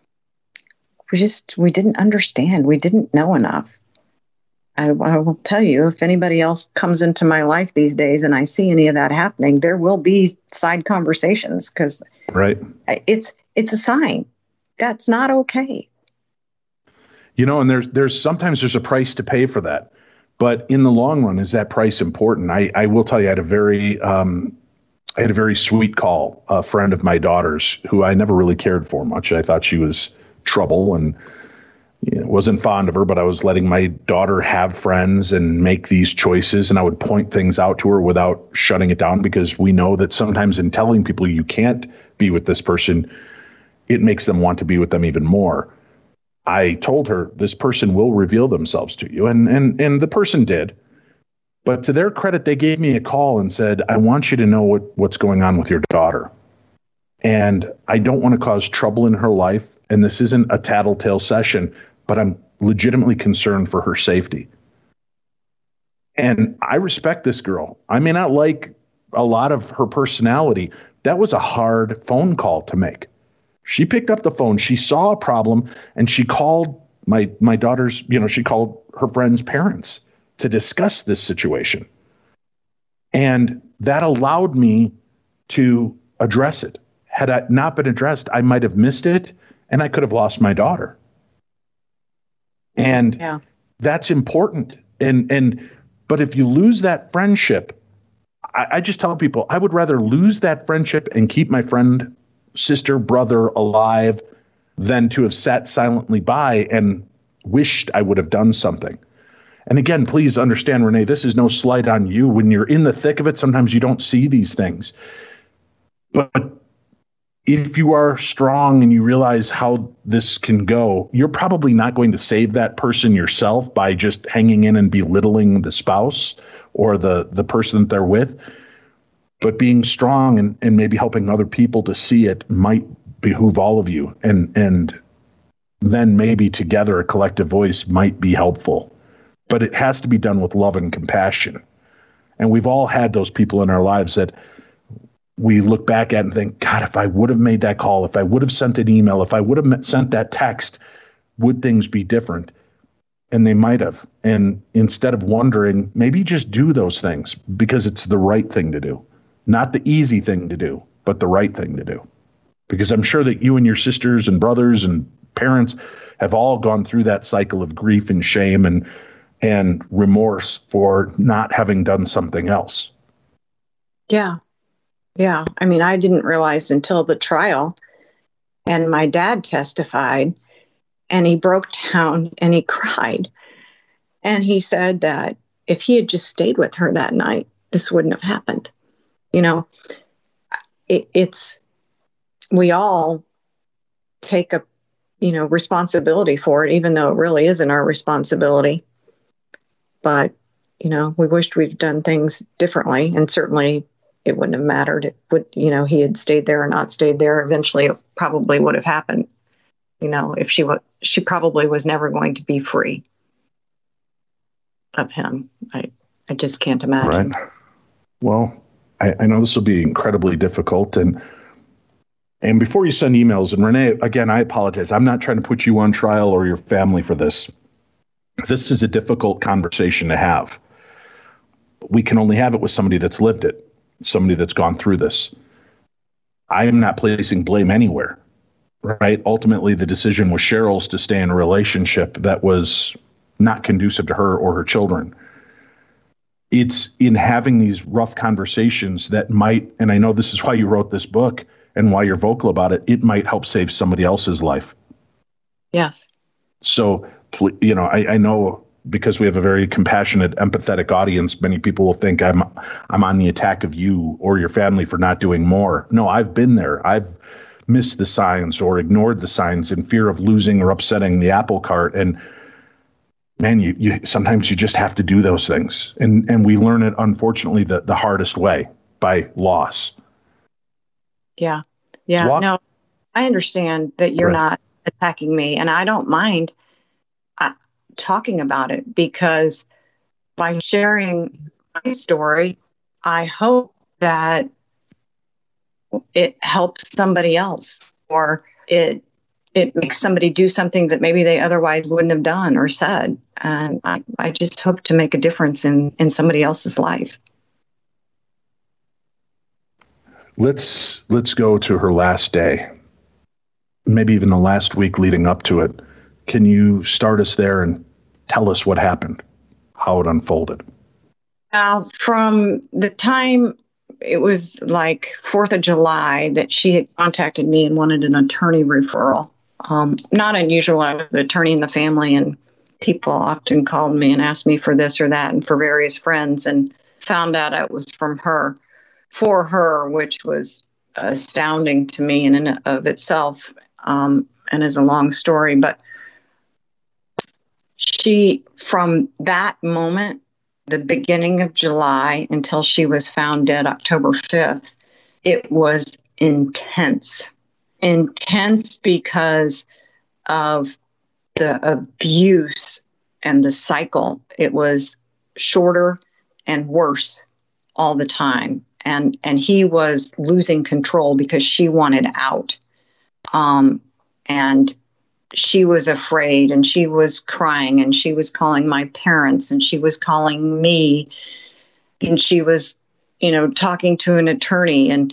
we didn't understand. We didn't know enough. I will tell you, if anybody else comes into my life these days and I see any of that happening, there will be side conversations because right. It's a sign. That's not okay. And there's sometimes there's a price to pay for that. But in the long run, is that price important? I will tell you, I had a very sweet call, a friend of my daughter's who I never really cared for much. I thought she was trouble and wasn't fond of her, but I was letting my daughter have friends and make these choices. And I would point things out to her without shutting it down, because we know that sometimes in telling people you can't be with this person, it makes them want to be with them even more. I told her this person will reveal themselves to you. And the person did. But to their credit, they gave me a call and said, I want you to know what's going on with your daughter. And I don't want to cause trouble in her life. And this isn't a tattletale session, but I'm legitimately concerned for her safety. And I respect this girl. I may not like a lot of her personality. That was a hard phone call to make. She picked up the phone. She saw a problem and she called my daughter's, she called her friend's parents to discuss this situation. And that allowed me to address it. Had it not been addressed, I might have missed it and I could have lost my daughter. And that's important. But if you lose that friendship, I just tell people I would rather lose that friendship and keep my friend, sister, brother alive than to have sat silently by and wished I would have done something. And again, please understand, Renee, this is no slight on you. When you're in the thick of it, sometimes you don't see these things. But if you are strong and you realize how this can go, you're probably not going to save that person yourself by just hanging in and belittling the spouse or the person that they're with. But being strong and maybe helping other people to see it might behoove all of you. And then maybe together a collective voice might be helpful. But it has to be done with love and compassion. And we've all had those people in our lives that we look back at and think, God, if I would have made that call, if I would have sent an email, if I would have sent that text, would things be different? And they might have. And instead of wondering, maybe just do those things because it's the right thing to do. Not the easy thing to do, but the right thing to do. Because I'm sure that you and your sisters and brothers and parents have all gone through that cycle of grief and shame and remorse for not having done something else. Yeah. Yeah. I mean, I didn't realize until the trial, and my dad testified, and he broke down and he cried. And he said that if he had just stayed with her that night, this wouldn't have happened. We all take a, responsibility for it, even though it really isn't our responsibility. But, we wished we'd done things differently, and certainly it wouldn't have mattered. It would, he had stayed there or not stayed there. Eventually, it probably would have happened. If she probably was never going to be free of him. I just can't imagine. Right. Well, I know this will be incredibly difficult, and before you send emails, and Renee, again, I apologize. I'm not trying to put you on trial or your family for this. This is a difficult conversation to have. We can only have it with somebody that's lived it, somebody that's gone through this. I am not placing blame anywhere, right? Ultimately, the decision was Cheryl's to stay in a relationship that was not conducive to her or her children. It's in having these rough conversations that might, and I know this is why you wrote this book and why you're vocal about it, it might help save somebody else's life. Yes. So, I know because we have a very compassionate, empathetic audience, many people will think I'm on the attack of you or your family for not doing more. No, I've been there. I've missed the signs or ignored the signs in fear of losing or upsetting the apple cart. And man, you sometimes you just have to do those things. And we learn it, unfortunately, the hardest way, by loss. Yeah. Yeah. No, I understand that you're not attacking me, and I don't mind talking about it, because by sharing my story, I hope that it helps somebody else, or it makes somebody do something that maybe they otherwise wouldn't have done or said. And I just hope to make a difference in somebody else's life. Let's go to her last day, maybe even the last week leading up to it. Can you start us there and tell us what happened, how it unfolded? From the time it was like 4th of July that she had contacted me and wanted an attorney referral. Not unusual. I was the attorney in the family, and people often called me and asked me for this or that and for various friends, and found out it was from her, for her, which was astounding to me in and of itself, and is a long story. But she, from that moment, the beginning of July until she was found dead October 5th, it was intense. Intense because of the abuse and the cycle. It was shorter and worse all the time. And he was losing control because she wanted out. And she was afraid, and she was crying, and she was calling my parents, and she was calling me, and she was, talking to an attorney. And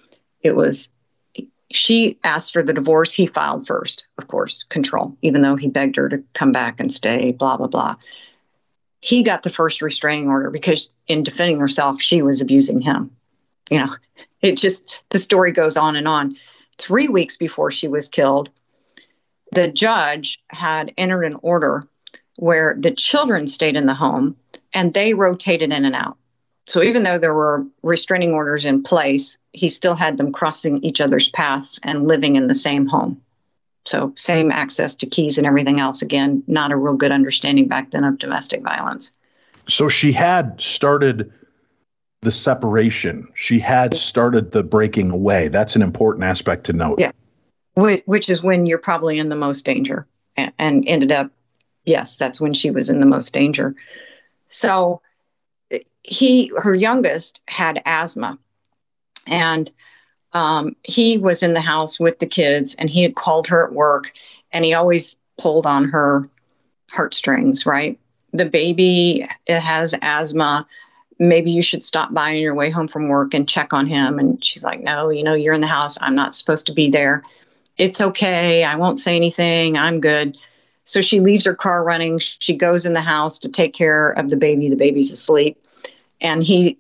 she asked for the divorce. He filed first, of course, control, even though he begged her to come back and stay, blah, blah, blah. He got the first restraining order because in defending herself, she was abusing him. The story goes on and on. 3 weeks before she was killed, the judge had entered an order where the children stayed in the home and they rotated in and out. So even though there were restraining orders in place, he still had them crossing each other's paths and living in the same home. So same access to keys and everything else. Again, not a real good understanding back then of domestic violence. So she had started the separation. She had started the breaking away. That's an important aspect to note. Yeah. Which is when you're probably in the most danger, and ended up, yes, that's when she was in the most danger. So her youngest had asthma, and he was in the house with the kids, and he had called her at work, and he always pulled on her heartstrings, right? The baby has asthma. Maybe you should stop by on your way home from work and check on him. And she's like, no, you're in the house. I'm not supposed to be there. It's okay. I won't say anything. I'm good. So she leaves her car running. She goes in the house to take care of the baby. The baby's asleep. And he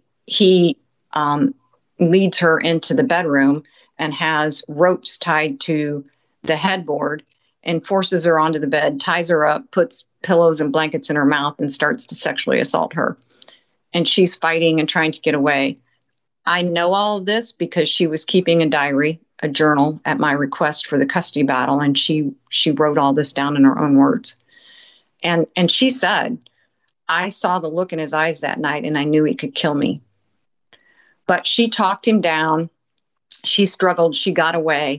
leads her into the bedroom and has ropes tied to the headboard and forces her onto the bed, ties her up, puts pillows and blankets in her mouth, and starts to sexually assault her. And she's fighting and trying to get away. I know all of this because she was keeping a diary, a journal, at my request for the custody battle, and she wrote all this down in her own words. And she said, I saw the look in his eyes that night, and I knew he could kill me. But she talked him down. She struggled. She got away.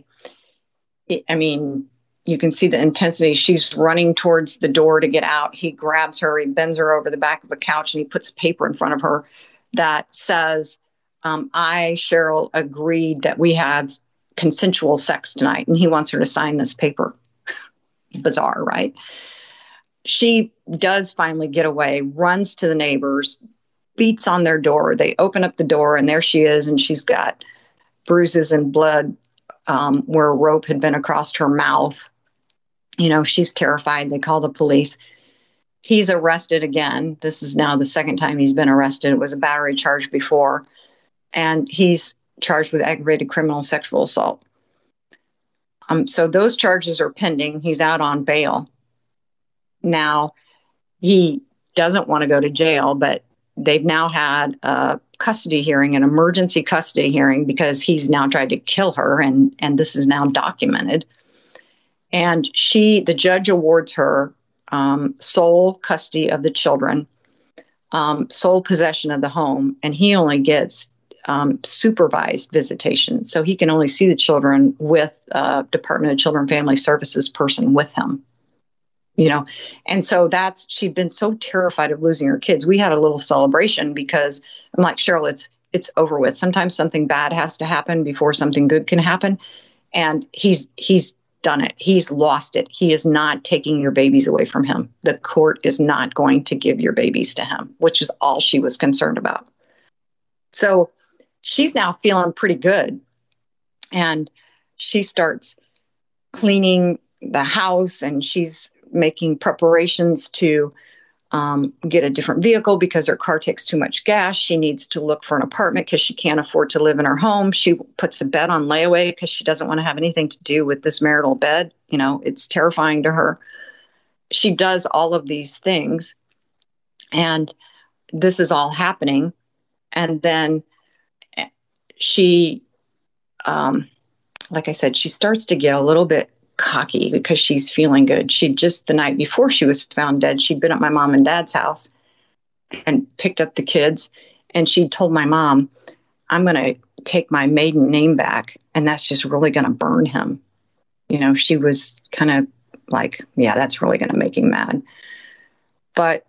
You can see the intensity. She's running towards the door to get out. He grabs her. He bends her over the back of a couch, and he puts paper in front of her that says, I, Cheryl, agreed that we have consensual sex tonight. And he wants her to sign this paper. Bizarre, right? She does finally get away, runs to the neighbors, beats on their door. They open up the door, and there she is. And she's got bruises and blood where a rope had been across her mouth. She's terrified. They call the police. He's arrested again. This is now the second time he's been arrested. It was a battery charge before. And he's charged with aggravated criminal sexual assault. So those charges are pending. He's out on bail. Now, he doesn't want to go to jail, but they've now had a custody hearing, an emergency custody hearing, because he's now tried to kill her, and this is now documented. And the judge awards her sole custody of the children, sole possession of the home, and he only gets supervised visitation. So he can only see the children with Department of Children and Family Services person with him. And so she'd been so terrified of losing her kids. We had a little celebration because I'm like, Cheryl, it's over with. Sometimes something bad has to happen before something good can happen. And he's done it. He's lost it. He is not taking your babies away from him. The court is not going to give your babies to him, which is all she was concerned about. So she's now feeling pretty good. And she starts cleaning the house, and she's making preparations to get a different vehicle because her car takes too much gas. She needs to look for an apartment because she can't afford to live in her home. She puts a bed on layaway because she doesn't want to have anything to do with this marital bed. You know, it's terrifying to her. She does all of these things, and this is all happening. And then she, like I said, she starts to get a little bit cocky because she's feeling good. She just, the night before she was found dead, she'd been at my mom and dad's house and picked up the kids. And she told my mom, I'm going to take my maiden name back. And that's just really going to burn him. You know, she was kind of like, yeah, that's really going to make him mad. But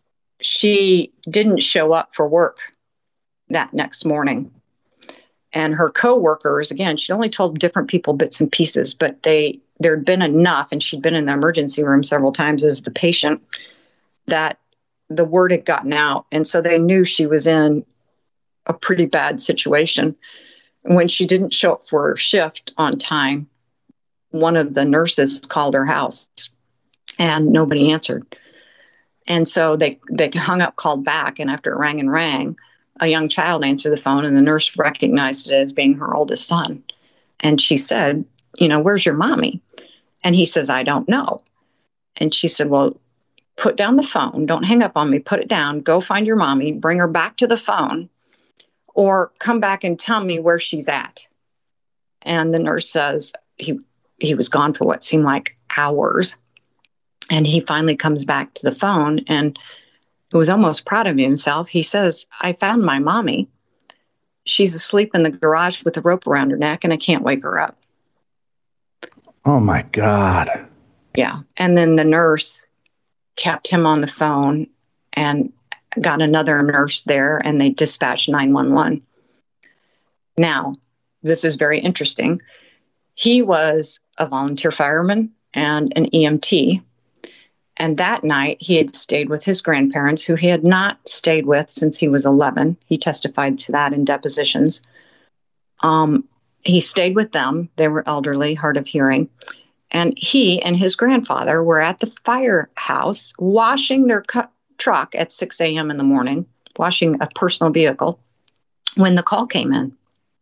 she didn't show up for work that next morning. And her coworkers, again, she only told different people bits and pieces, but there'd been enough, and she'd been in the emergency room several times as the patient, that the word had gotten out. And so they knew she was in a pretty bad situation. When she didn't show up for her shift on time, one of the nurses called her house and nobody answered. And so they hung up, called back, and after it rang and rang, a young child answered the phone, and the nurse recognized it as being her oldest son. And she said, you know, where's your mommy? And he says, I don't know. And she said, well, put down the phone. Don't hang up on me. Put it down. Go find your mommy. Bring her back to the phone, or come back and tell me where she's at. And the nurse says he was gone for what seemed like hours. And he finally comes back to the phone and was almost proud of himself. He says, I found my mommy. She's asleep in the garage with a rope around her neck, and I can't wake her up. Oh, my God. Yeah. And then the nurse kept him on the phone and got another nurse there, and they dispatched 911. Now, this is very interesting. He was a volunteer fireman and an EMT. And that night, he had stayed with his grandparents, who he had not stayed with since he was 11. He testified to that in depositions. He stayed with them. They were elderly, hard of hearing. And he and his grandfather were at the firehouse washing their truck at 6 a.m. in the morning, washing a personal vehicle, when the call came in.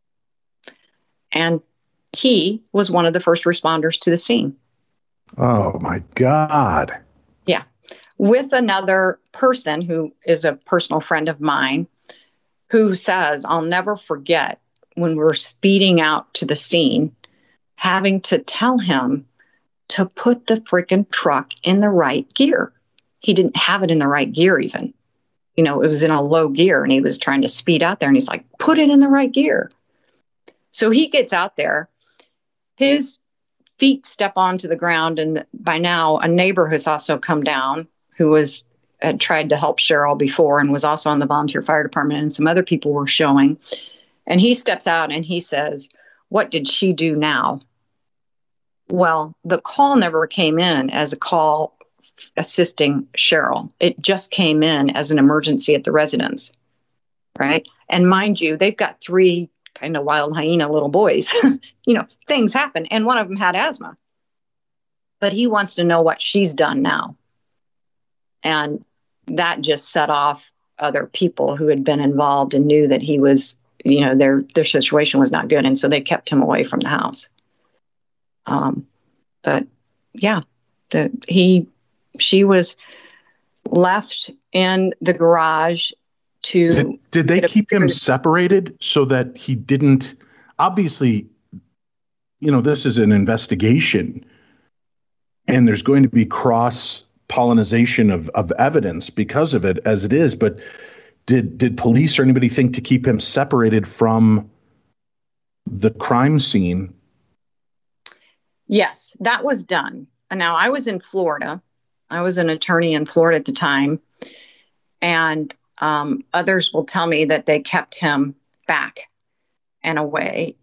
And he was one of the first responders to the scene. Oh, my God. Yeah. With another person who is a personal friend of mine, who says, I'll never forget when we're speeding out to the scene, having to tell him to put the freaking truck in the right gear. He didn't have it in the right gear even. You know, it was in a low gear, and he was trying to speed out there, and he's like, put it in the right gear. So he gets out there. His feet step onto the ground, and by now a neighbor has also come down who had tried to help Cheryl before and was also on the volunteer fire department, and some other people were showing. And he steps out and he says, what did she do now? Well, the call never came in as a call assisting Cheryl. It just came in as an emergency at the residence, right? And mind you, they've got 3 kind of wild hyena little boys. You know, things happen. And one of them had asthma. But he wants to know what she's done now. And that just set off other people who had been involved and knew that he was, you know, their situation was not good. And so they kept him away from the house. But yeah, she was left in the garage to. Did they keep him separated so that he didn't? Obviously, you know, this is an investigation, and there's going to be cross-pollination of evidence because of it, as it is. But did police or anybody think to keep him separated from the crime scene? Yes, that was done. Now, I was in Florida. I was an attorney in Florida at the time. And others will tell me that they kept him back and away.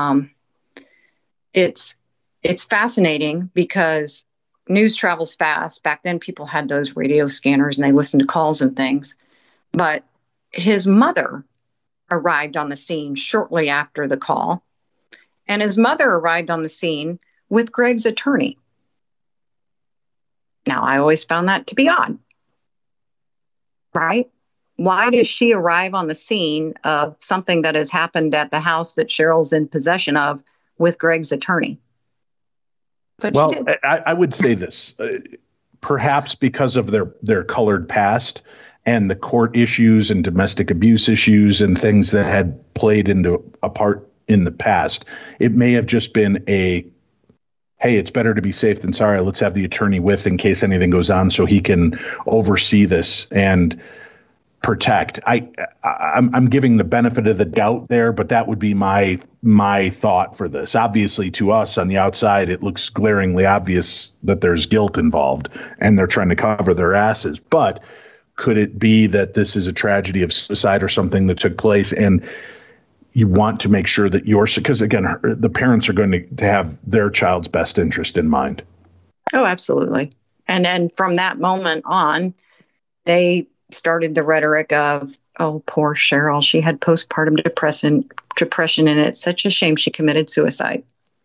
It's fascinating because news travels fast. Back then, people had those radio scanners and they listened to calls and things. But his mother arrived on the scene shortly after the call. And his mother arrived on the scene with Greg's attorney. Now, I always found that to be odd, right? Why does she arrive on the scene of something that has happened at the house that Cheryl's in possession of with Greg's attorney? But well, I would say this, perhaps because of their colored past and the court issues and domestic abuse issues and things that had played into a part in the past, it may have just been hey, it's better to be safe than sorry. Let's have the attorney with in case anything goes on so he can oversee this and protect. I'm giving the benefit of the doubt there, but that would be my thought for this. Obviously, to us on the outside, it looks glaringly obvious that there's guilt involved and they're trying to cover their asses. But could it be that this is a tragedy of suicide or something that took place and you want to make sure that because again, the parents are going to have their child's best interest in mind. Oh, absolutely. And then from that moment on, they started the rhetoric of, oh, poor Cheryl, she had postpartum depression, and it's such a shame she committed suicide.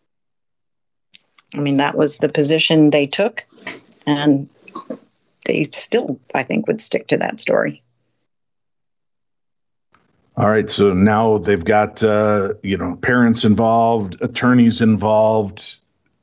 I mean, that was the position they took, and they still, I think, would stick to that story. All right, so now they've got parents involved, attorneys involved.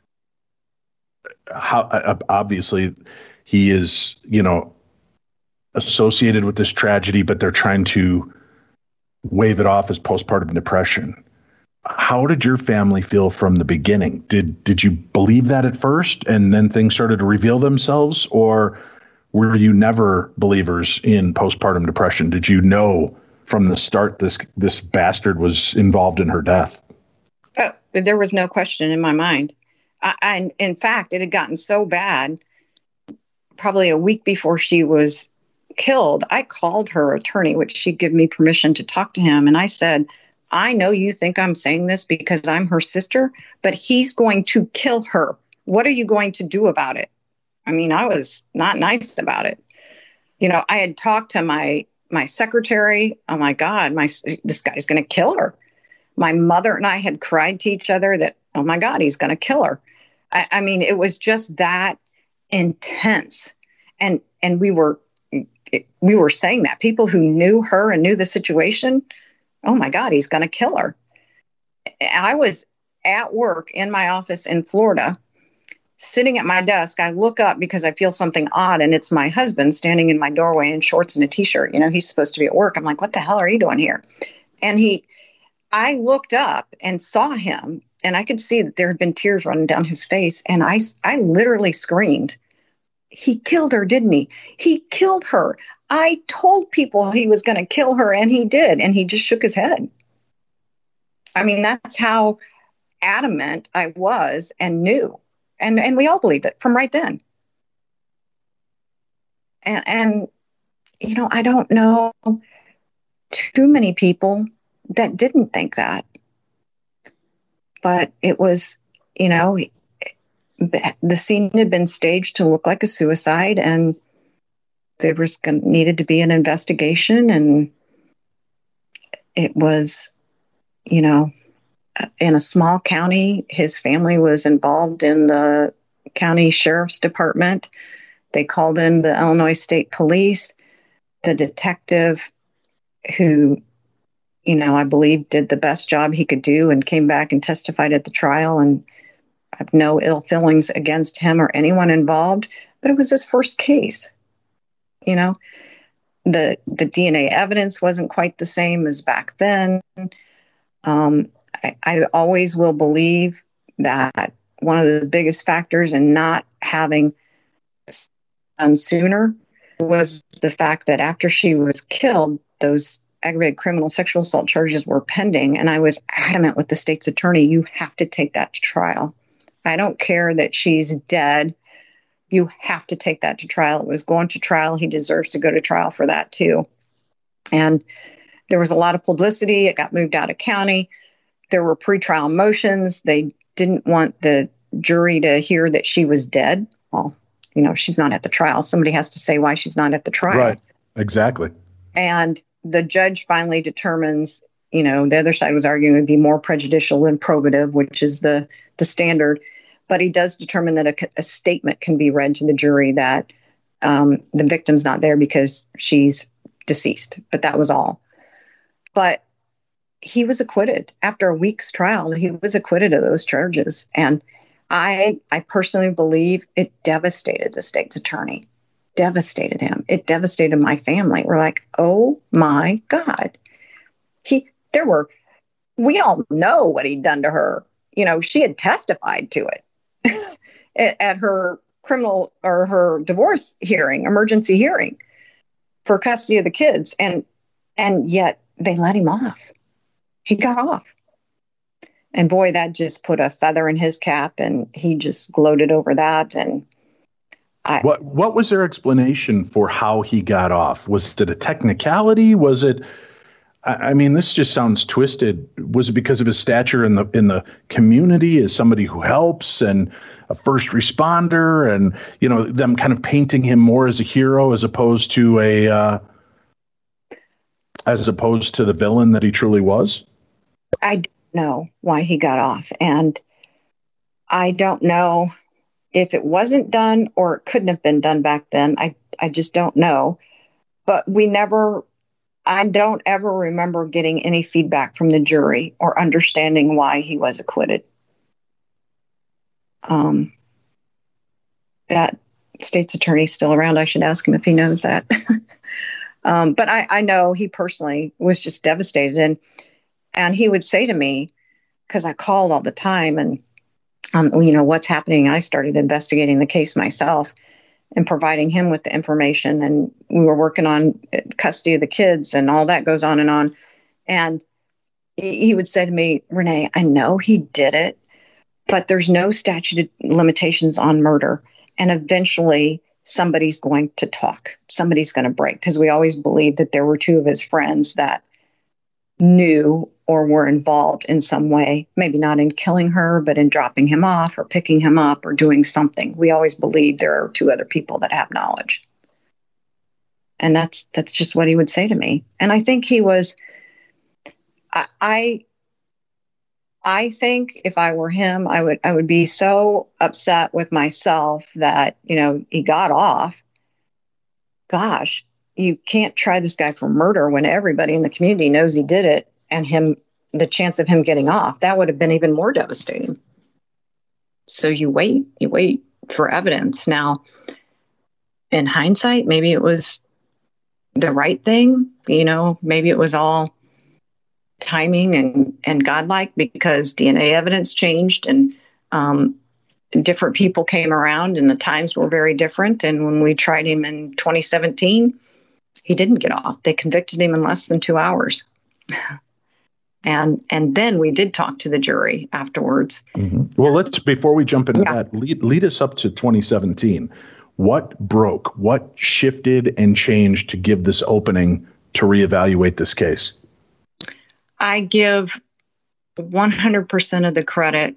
How obviously he is associated with this tragedy, but they're trying to wave it off as postpartum depression. How did your family feel from the beginning? Did you believe that at first, and then things started to reveal themselves, or were you never believers in postpartum depression? Did you know from the start this bastard was involved in her death? Oh, there was no question in my mind. And in fact, it had gotten so bad, probably a week before she was killed, I called her attorney, which she'd give me permission to talk to him. And I said, I know you think I'm saying this because I'm her sister, but he's going to kill her. What are you going to do about it? I mean, I was not nice about it. I had talked to my secretary. Oh my God, this guy's going to kill her. My mother and I had cried to each other that, oh my God, he's going to kill her. I mean, it was just that intense. And we were saying that. People who knew her and knew the situation, oh my God, he's going to kill her. I was at work in my office in Florida, sitting at my desk. I look up because I feel something odd, and it's my husband standing in my doorway in shorts and a t-shirt. He's supposed to be at work. I'm like, what the hell are you doing here? And I looked up and saw him, and I could see that there had been tears running down his face. And I literally screamed, he killed her, didn't he? He killed her. I told people he was going to kill her, and he did. And he just shook his head. I mean, that's how adamant I was and knew. And we all believed it from right then. And I don't know too many people that didn't think that. But it was, the scene had been staged to look like a suicide, and there needed to be an investigation. And it was, in a small county. His family was involved in the county sheriff's department. They called in the Illinois State Police. The detective who, I believe did the best job he could do and came back and testified at the trial, and I have no ill feelings against him or anyone involved, but it was his first case. The DNA evidence wasn't quite the same as back then. I always will believe that one of the biggest factors in not having done sooner was the fact that after she was killed, those aggravated criminal sexual assault charges were pending. And I was adamant with the state's attorney, you have to take that to trial. I don't care that she's dead. You have to take that to trial. It was going to trial. He deserves to go to trial for that too. And there was a lot of publicity. It got moved out of county. There were pretrial motions. They didn't want the jury to hear that she was dead. Well, she's not at the trial. Somebody has to say why she's not at the trial. Right. Exactly. And the judge finally determines, the other side was arguing it would be more prejudicial than probative, which is the standard. But he does determine that a statement can be read to the jury that the victim's not there because she's deceased. But that was all. But he was acquitted. After a week's trial, he was acquitted of those charges. And I personally believe it devastated the state's attorney. Devastated him. It devastated my family. We're like, oh my God. We all know what he'd done to her. You know, she had testified to it at her criminal or her divorce hearing, emergency hearing for custody of the kids. And yet they let him off. He got off. And boy, that just put a feather in his cap, and he just gloated over that. And what was their explanation for how he got off? Was it a technicality? Was it, I mean, this just sounds twisted. Was it because of his stature in the community as somebody who helps and a first responder, and, you know, them kind of painting him more as a hero as opposed to the villain that he truly was? I don't know why he got off, and I don't know if it wasn't done or it couldn't have been done back then. I just don't know. But I don't ever remember getting any feedback from the jury or understanding why he was acquitted. That state's attorney's still around. I should ask him if he knows that. But I know he personally was just devastated. And he would say to me, because I called all the time, and you know, what's happening? I started investigating the case myself and providing him with the information. And we were working on custody of the kids, and all that goes on. And he would say to me, Renee, I know he did it, but there's no statute of limitations on murder. And eventually somebody's going to talk. Somebody's going to break, because we always believed that there were two of his friends that knew or were involved in some way, maybe not in killing her, but in dropping him off or picking him up or doing something. We always believed there are two other people that have knowledge. And that's just what he would say to me. And I think he was, I think if I were him, I would be so upset with myself that, you know, he got off. Gosh, you can't try this guy for murder when everybody in the community knows he did it, and the chance of him getting off, that would have been even more devastating. So you wait for evidence. Now, in hindsight, maybe it was the right thing. You know, maybe it was all timing and godlike, because DNA evidence changed, and different people came around, and the times were very different. And when we tried him in 2017, he didn't get off. They convicted him in less than 2 hours. And then we did talk to the jury afterwards. Mm-hmm. Well, before we jump into that, lead us up to 2017. What broke? What shifted and changed to give this opening to reevaluate this case? I give 100% of the credit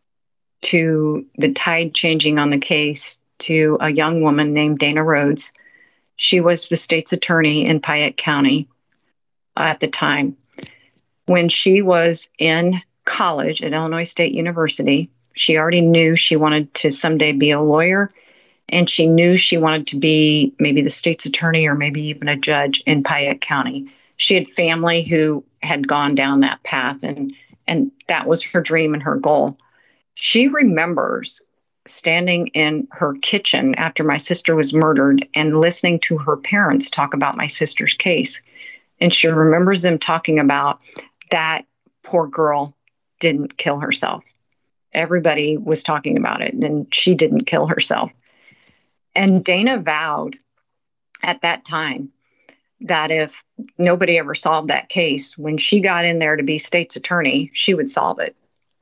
to the tide changing on the case to a young woman named Dana Rhodes. She was the state's attorney in Piatt County at the time. When she was in college at Illinois State University, she already knew she wanted to someday be a lawyer, and she knew she wanted to be maybe the state's attorney or maybe even a judge in Piatt County. She had family who had gone down that path, and that was her dream and her goal. She remembers standing in her kitchen after my sister was murdered and listening to her parents talk about my sister's case. And she remembers them talking about that poor girl didn't kill herself. Everybody was talking about it, and she didn't kill herself. And Dana vowed at that time that if nobody ever solved that case, when she got in there to be state's attorney, she would solve it.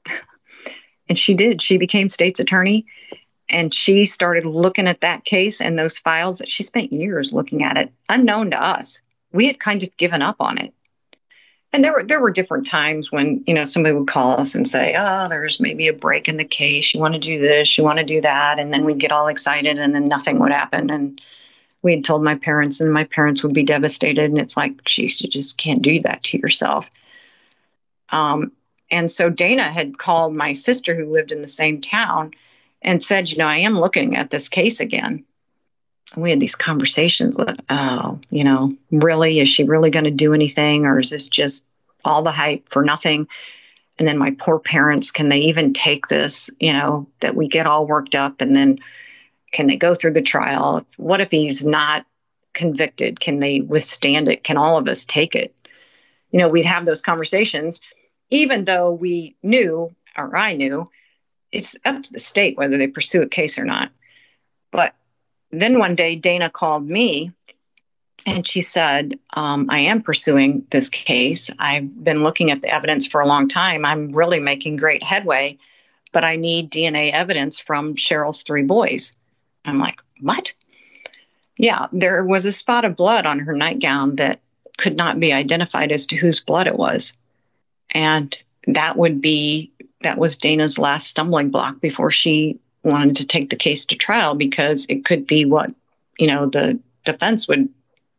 And she did. She became state's attorney, and she started looking at that case and those files. She spent years looking at it, unknown to us. We had kind of given up on it. And there were different times when, you know, somebody would call us and say, oh, there's maybe a break in the case. You want to do this, you want to do that. And then we'd get all excited, and then nothing would happen. And we had told my parents, and my parents would be devastated. And it's like, geez, you just can't do that to yourself. And so Dana had called my sister, who lived in the same town, and said, I am looking at this case again. And we had these conversations with, really, is she really going to do anything? Or is this just all the hype for nothing? And then my poor parents, can they even take this, that we get all worked up, and then can they go through the trial? What if he's not convicted? Can they withstand it? Can all of us take it? We'd have those conversations, even though we knew, or I knew, it's up to the state whether they pursue a case or not. But then one day Dana called me and she said, I am pursuing this case. I've been looking at the evidence for a long time. I'm really making great headway, but I need DNA evidence from Cheryl's 3 boys. I'm like, what? Yeah, there was a spot of blood on her nightgown that could not be identified as to whose blood it was. And that was Dana's last stumbling block before she wanted to take the case to trial, because it could be what, the defense would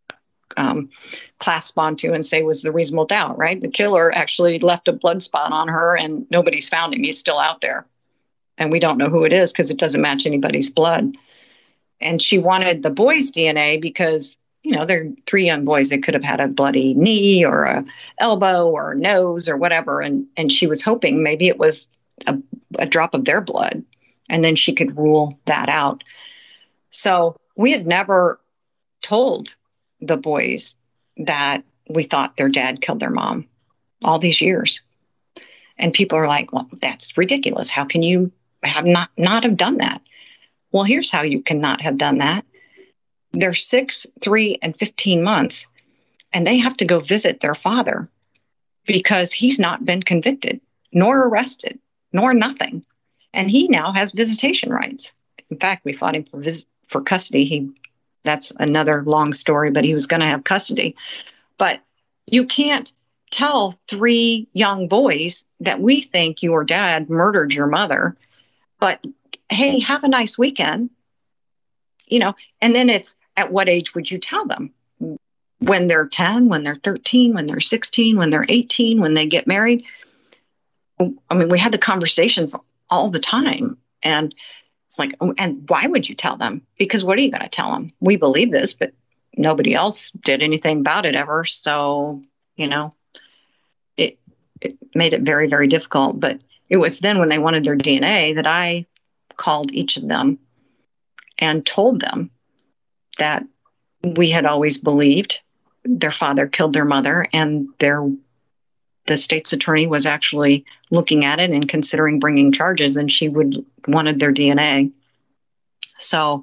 clasp onto and say was the reasonable doubt, right? The killer actually left a blood spot on her and nobody's found him. He's still out there. And we don't know who it is because it doesn't match anybody's blood. And she wanted the boys' DNA because, they're 3 young boys. They could have had a bloody knee or a elbow or a nose or whatever. And she was hoping maybe it was a drop of their blood, and then she could rule that out. So we had never told the boys that we thought their dad killed their mom all these years. And people are like, well, that's ridiculous. How can you have not have done that? Well, here's how you cannot have done that. They're 6, 3, and 15 months, and they have to go visit their father because he's not been convicted, nor arrested, nor nothing. And he now has visitation rights. In fact, we fought him for custody. That's another long story, but he was going to have custody. But you can't tell 3 young boys that we think your dad murdered your mother, but hey, have a nice weekend. And then it's, at what age would you tell them? When they're 10, when they're 13, when they're 16, when they're 18, when they get married? I mean, we had the conversations all the time. And it's like, oh, and why would you tell them? Because what are you going to tell them? We believe this, but nobody else did anything about it ever. So, it made it very, very difficult. But it was then when they wanted their DNA that I called each of them and told them that we had always believed their father killed their mother, and the state's attorney was actually looking at it and considering bringing charges, and she wanted their DNA. So,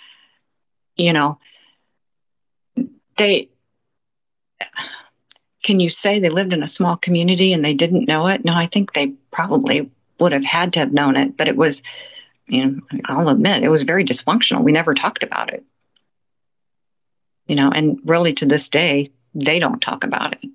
can you say they lived in a small community and they didn't know it? No, I think they probably would have had to have known it, but it was, I'll admit, it was very dysfunctional. We never talked about it. And really to this day, they don't talk about it.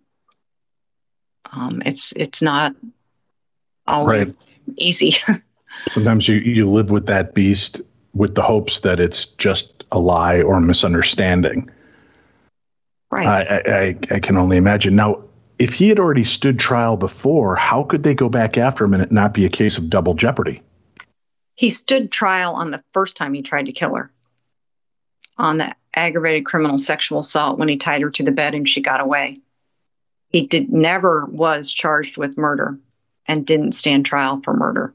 It's not always easy. Sometimes you live with that beast with the hopes that it's just a lie or a misunderstanding. Right. I can only imagine. Now, if he had already stood trial before, how could they go back after him and it not be a case of double jeopardy? He stood trial on the first time he tried to kill her, on the aggravated criminal sexual assault when he tied her to the bed and she got away. He never was charged with murder and didn't stand trial for murder.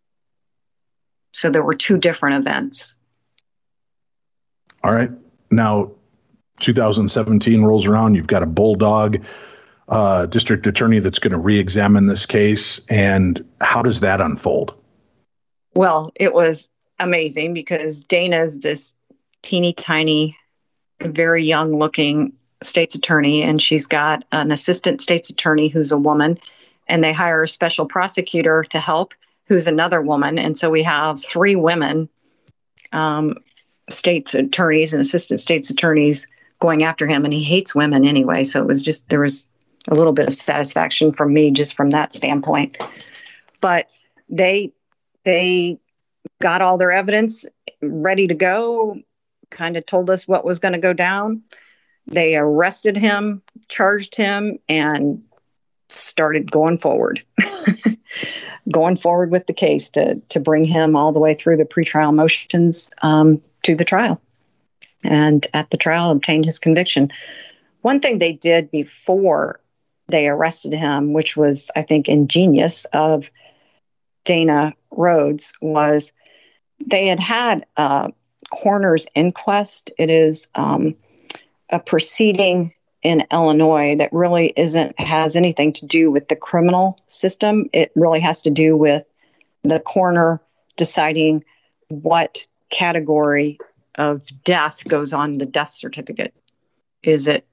So there were 2 different events. All right. Now, 2017 rolls around. You've got a bulldog district attorney that's going to re-examine this case. And how does that unfold? Well, it was amazing because Dana's this teeny tiny, very young looking state's attorney, and she's got an assistant state's attorney who's a woman, and they hire a special prosecutor to help who's another woman. And so we have 3 women state's attorneys and assistant state's attorneys going after him, and he hates women anyway. So it was just, there was a little bit of satisfaction from me just from that standpoint. But they got all their evidence ready to go, kind of told us what was going to go down. They arrested him, charged him, and started going forward. going forward with the case to bring him all the way through the pretrial motions to the trial. And at the trial, obtained his conviction. One thing they did before they arrested him, which was, I think, ingenious of Dana Rhodes, was they had a coroner's inquest. It is a proceeding in Illinois that really has anything to do with the criminal system. It really has to do with the coroner deciding what category of death goes on the death certificate. Is it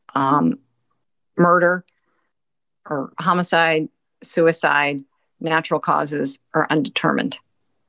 murder or homicide, suicide, natural causes, or undetermined?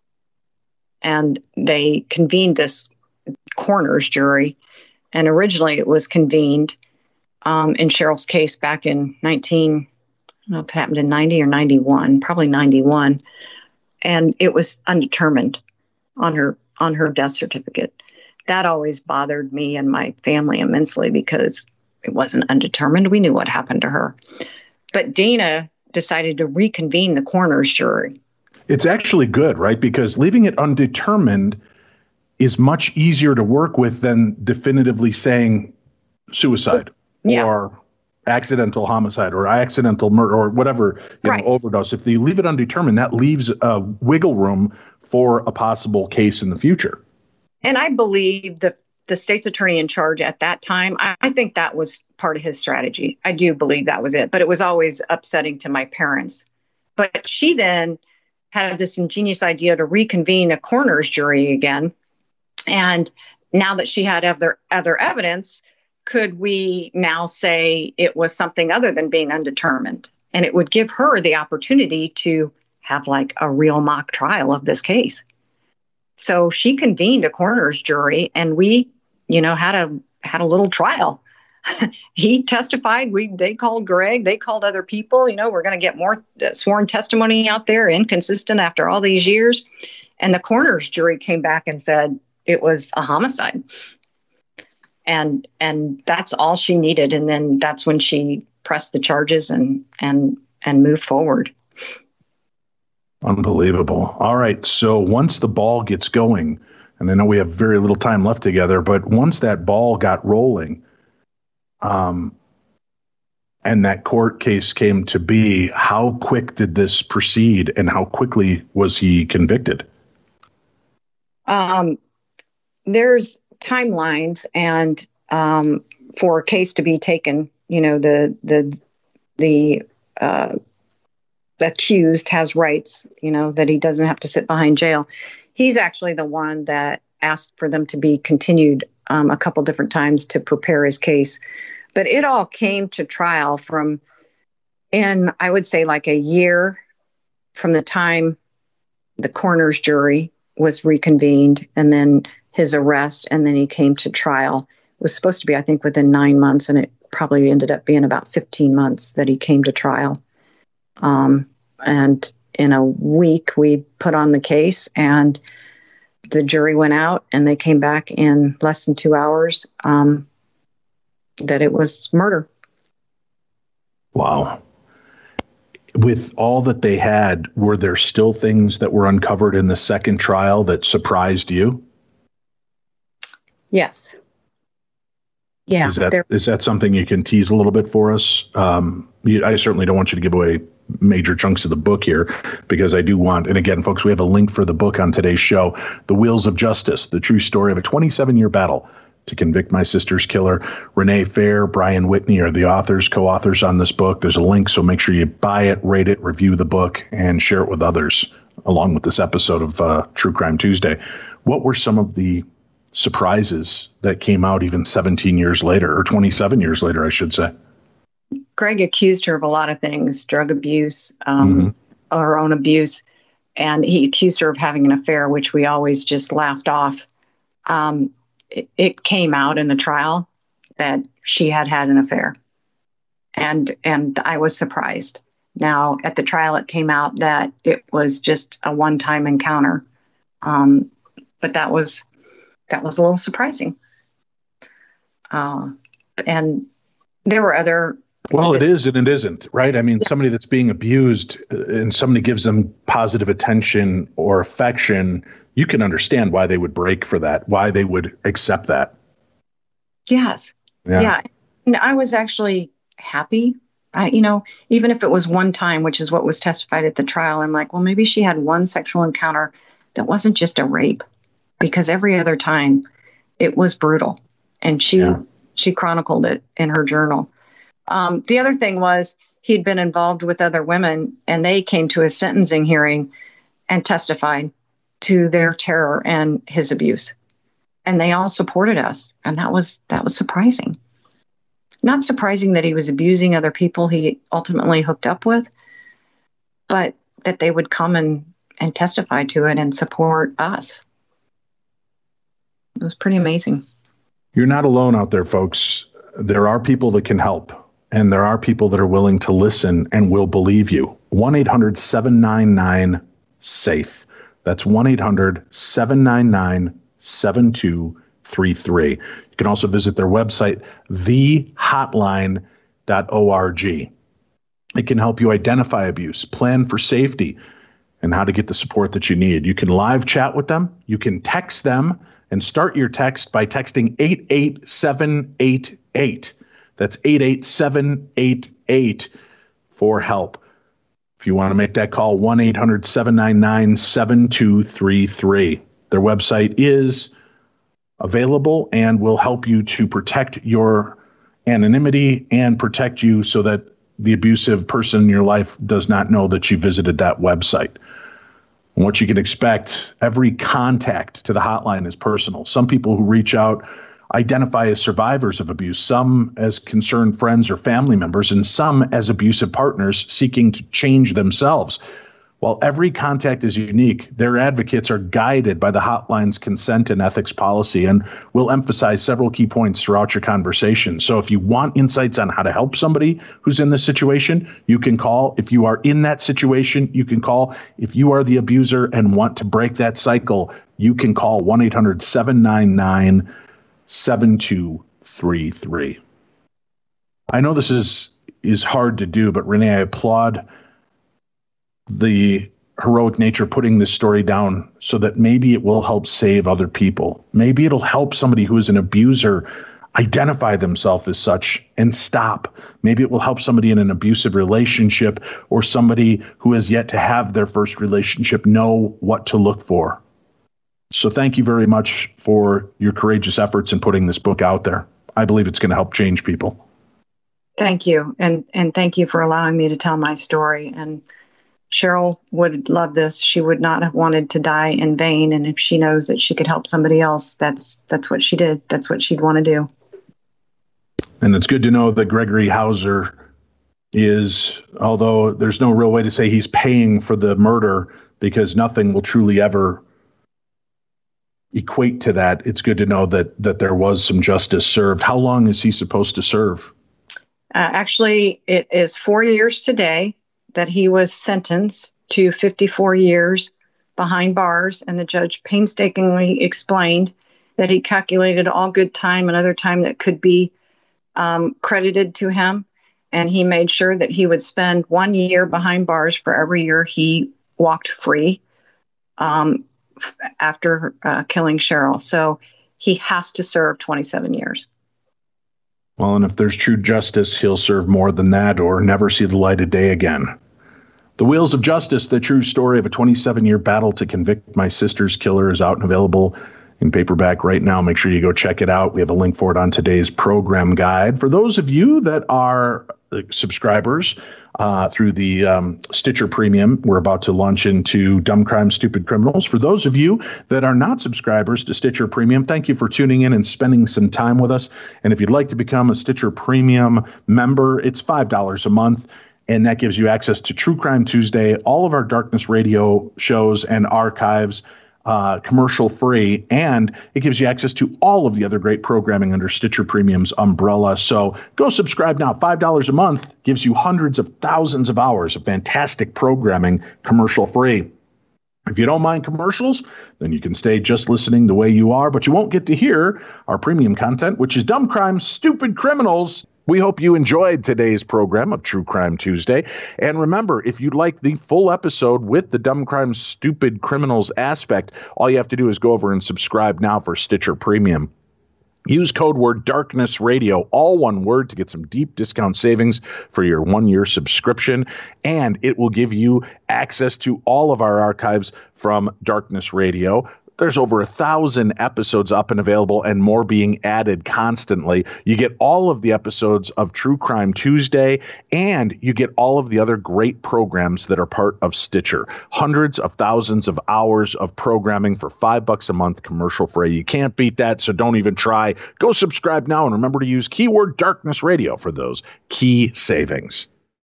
And they convened this coroner's jury, and originally it was convened in Cheryl's case back in I don't know if it happened in 90 or 91, probably 91. And it was undetermined on her death certificate. That always bothered me and my family immensely because it wasn't undetermined. We knew what happened to her. But Dana decided to reconvene the coroner's jury. It's actually good, right? Because leaving it undetermined is much easier to work with than definitively saying suicide or accidental homicide or accidental murder or whatever, overdose. If they leave it undetermined, that leaves a wiggle room for a possible case in the future. And I believe the state's attorney in charge at that time, I think that was part of his strategy. I do believe that was it, but it was always upsetting to my parents. But she then had this ingenious idea to reconvene a coroner's jury again. And now that she had other evidence, could we now say it was something other than being undetermined? And it would give her the opportunity to have like a real mock trial of this case. So she convened a coroner's jury, and we, had a little trial. He testified. They called Greg. They called other people. We're going to get more sworn testimony out there, inconsistent after all these years. And the coroner's jury came back and said it was a homicide. And that's all she needed. And then that's when she pressed the charges and moved forward. Unbelievable. All right. So once the ball gets going, and I know we have very little time left together, but once that ball got rolling, and that court case came to be, how quick did this proceed and how quickly was he convicted? There's timelines, and for a case to be taken, the accused has rights, that he doesn't have to sit behind jail. He's actually the one that asked for them to be continued a couple different times to prepare his case. But it all came to trial I would say like a year from the time the coroner's jury was reconvened and then his arrest, and then he came to trial. It was supposed to be, I think, within 9 months, and it probably ended up being about 15 months that he came to trial. And in a week, we put on the case, and the jury went out, and they came back in less than 2 hours that it was murder. Wow. With all that they had, were there still things that were uncovered in the second trial that surprised you? Yes. Yeah. Is that something you can tease a little bit for us? I certainly don't want you to give away major chunks of the book here, because I do want, and again, folks, we have a link for the book on today's show, The Wheels of Justice, the true story of a 27-year battle to convict my sister's killer. Renee Fair, Brian Whitney are the co-authors on this book. There's a link, so make sure you buy it, rate it, review the book, and share it with others, along with this episode of True Crime Tuesday. What were some of the surprises that came out even 17 years later, or 27 years later, I should say? Greg accused her of a lot of things, drug abuse, her own abuse, and he accused her of having an affair, which we always just laughed off. It came out in the trial that she had an affair, and I was surprised. Now, at the trial, it came out that it was just a one-time encounter, but that was a little surprising. And there were other Well, it is and it isn't, right? I mean, somebody that's being abused and somebody gives them positive attention or affection, you can understand why they would break for that, why they would accept that. Yes. Yeah. And I was actually happy. Even if it was one time, which is what was testified at the trial, I'm like, well, maybe she had one sexual encounter that wasn't just a rape, because every other time it was brutal. And she chronicled it in her journal. The other thing was he'd been involved with other women, and they came to his sentencing hearing and testified to their terror and his abuse. And they all supported us. And that was surprising. Not surprising that he was abusing other people he ultimately hooked up with, but that they would come and testify to it and support us. It was pretty amazing. You're not alone out there, folks. There are people that can help, and there are people that are willing to listen and will believe you. 1-800-799-SAFE. That's 1-800-799-7233. You can also visit their website, thehotline.org. It can help you identify abuse, plan for safety, and how to get the support that you need. You can live chat with them. You can text them, and start your text by texting 88788. That's 88788 for help. If you want to make that call, 1-800-799-7233. Their website is available and will help you to protect your anonymity and protect you so that the abusive person in your life does not know that you visited that website. And what you can expect, every contact to the hotline is personal. Some people who reach out identify as survivors of abuse, some as concerned friends or family members, and some as abusive partners seeking to change themselves. While every contact is unique, their advocates are guided by the hotline's consent and ethics policy and will emphasize several key points throughout your conversation. So if you want insights on how to help somebody who's in this situation, you can call. If you are in that situation, you can call. If you are the abuser and want to break that cycle, you can call 1-800-799-7233. I know this is hard to do, but Renee, I applaud the heroic nature putting this story down so that maybe it will help save other people. Maybe it'll help somebody who is an abuser identify themselves as such and stop. Maybe it will help somebody in an abusive relationship or somebody who has yet to have their first relationship know what to look for. So thank you very much for your courageous efforts in putting this book out there. I believe it's going to help change people. Thank you. And thank you for allowing me to tell my story. And Cheryl would love this. She would not have wanted to die in vain. And if she knows that she could help somebody else, that's what she did. That's what she'd want to do. And it's good to know that Gregory Hauser is, although there's no real way to say he's paying for the murder because nothing will truly ever equate to that. It's good to know that there was some justice served. How long is he supposed to serve? Actually, it is 4 years today that he was sentenced to 54 years behind bars, and the judge painstakingly explained that he calculated all good time and other time that could be credited to him, and he made sure that he would spend 1 year behind bars for every year he walked free after killing Cheryl. So he has to serve 27 years. Well, and if there's true justice, he'll serve more than that or never see the light of day again. The Wheels of Justice, the true story of a 27-year battle to convict my sister's killer, is out and available in paperback right now. Make sure you go check it out. We have a link for it on today's program guide. For those of you that are subscribers through the Stitcher Premium, we're about to launch into Dumb Crime, Stupid Criminals. For those of you that are not subscribers to Stitcher Premium, thank you for tuning in and spending some time with us. And if you'd like to become a Stitcher Premium member, it's $5 a month. And that gives you access to True Crime Tuesday, all of our Darkness Radio shows and archives, commercial free, and it gives you access to all of the other great programming under Stitcher Premium's umbrella. So go subscribe now. $5 a month gives you hundreds of thousands of hours of fantastic programming, commercial free. If you don't mind commercials, then you can stay just listening the way you are, but you won't get to hear our premium content, which is Dumb Crime, Stupid Criminals. We hope you enjoyed today's program of True Crime Tuesday. And remember, if you'd like the full episode with the Dumb Crime Stupid Criminals aspect, all you have to do is go over and subscribe now for Stitcher Premium. Use code word Darkness Radio, all one word, to get some deep discount savings for your 1-year subscription. And it will give you access to all of our archives from Darkness Radio. There's over 1,000 episodes up and available, and more being added constantly. You get all of the episodes of True Crime Tuesday, and you get all of the other great programs that are part of Stitcher. Hundreds of thousands of hours of programming for $5 a month, commercial free. You can't beat that, so don't even try. Go subscribe now, and remember to use keyword Darkness Radio for those key savings.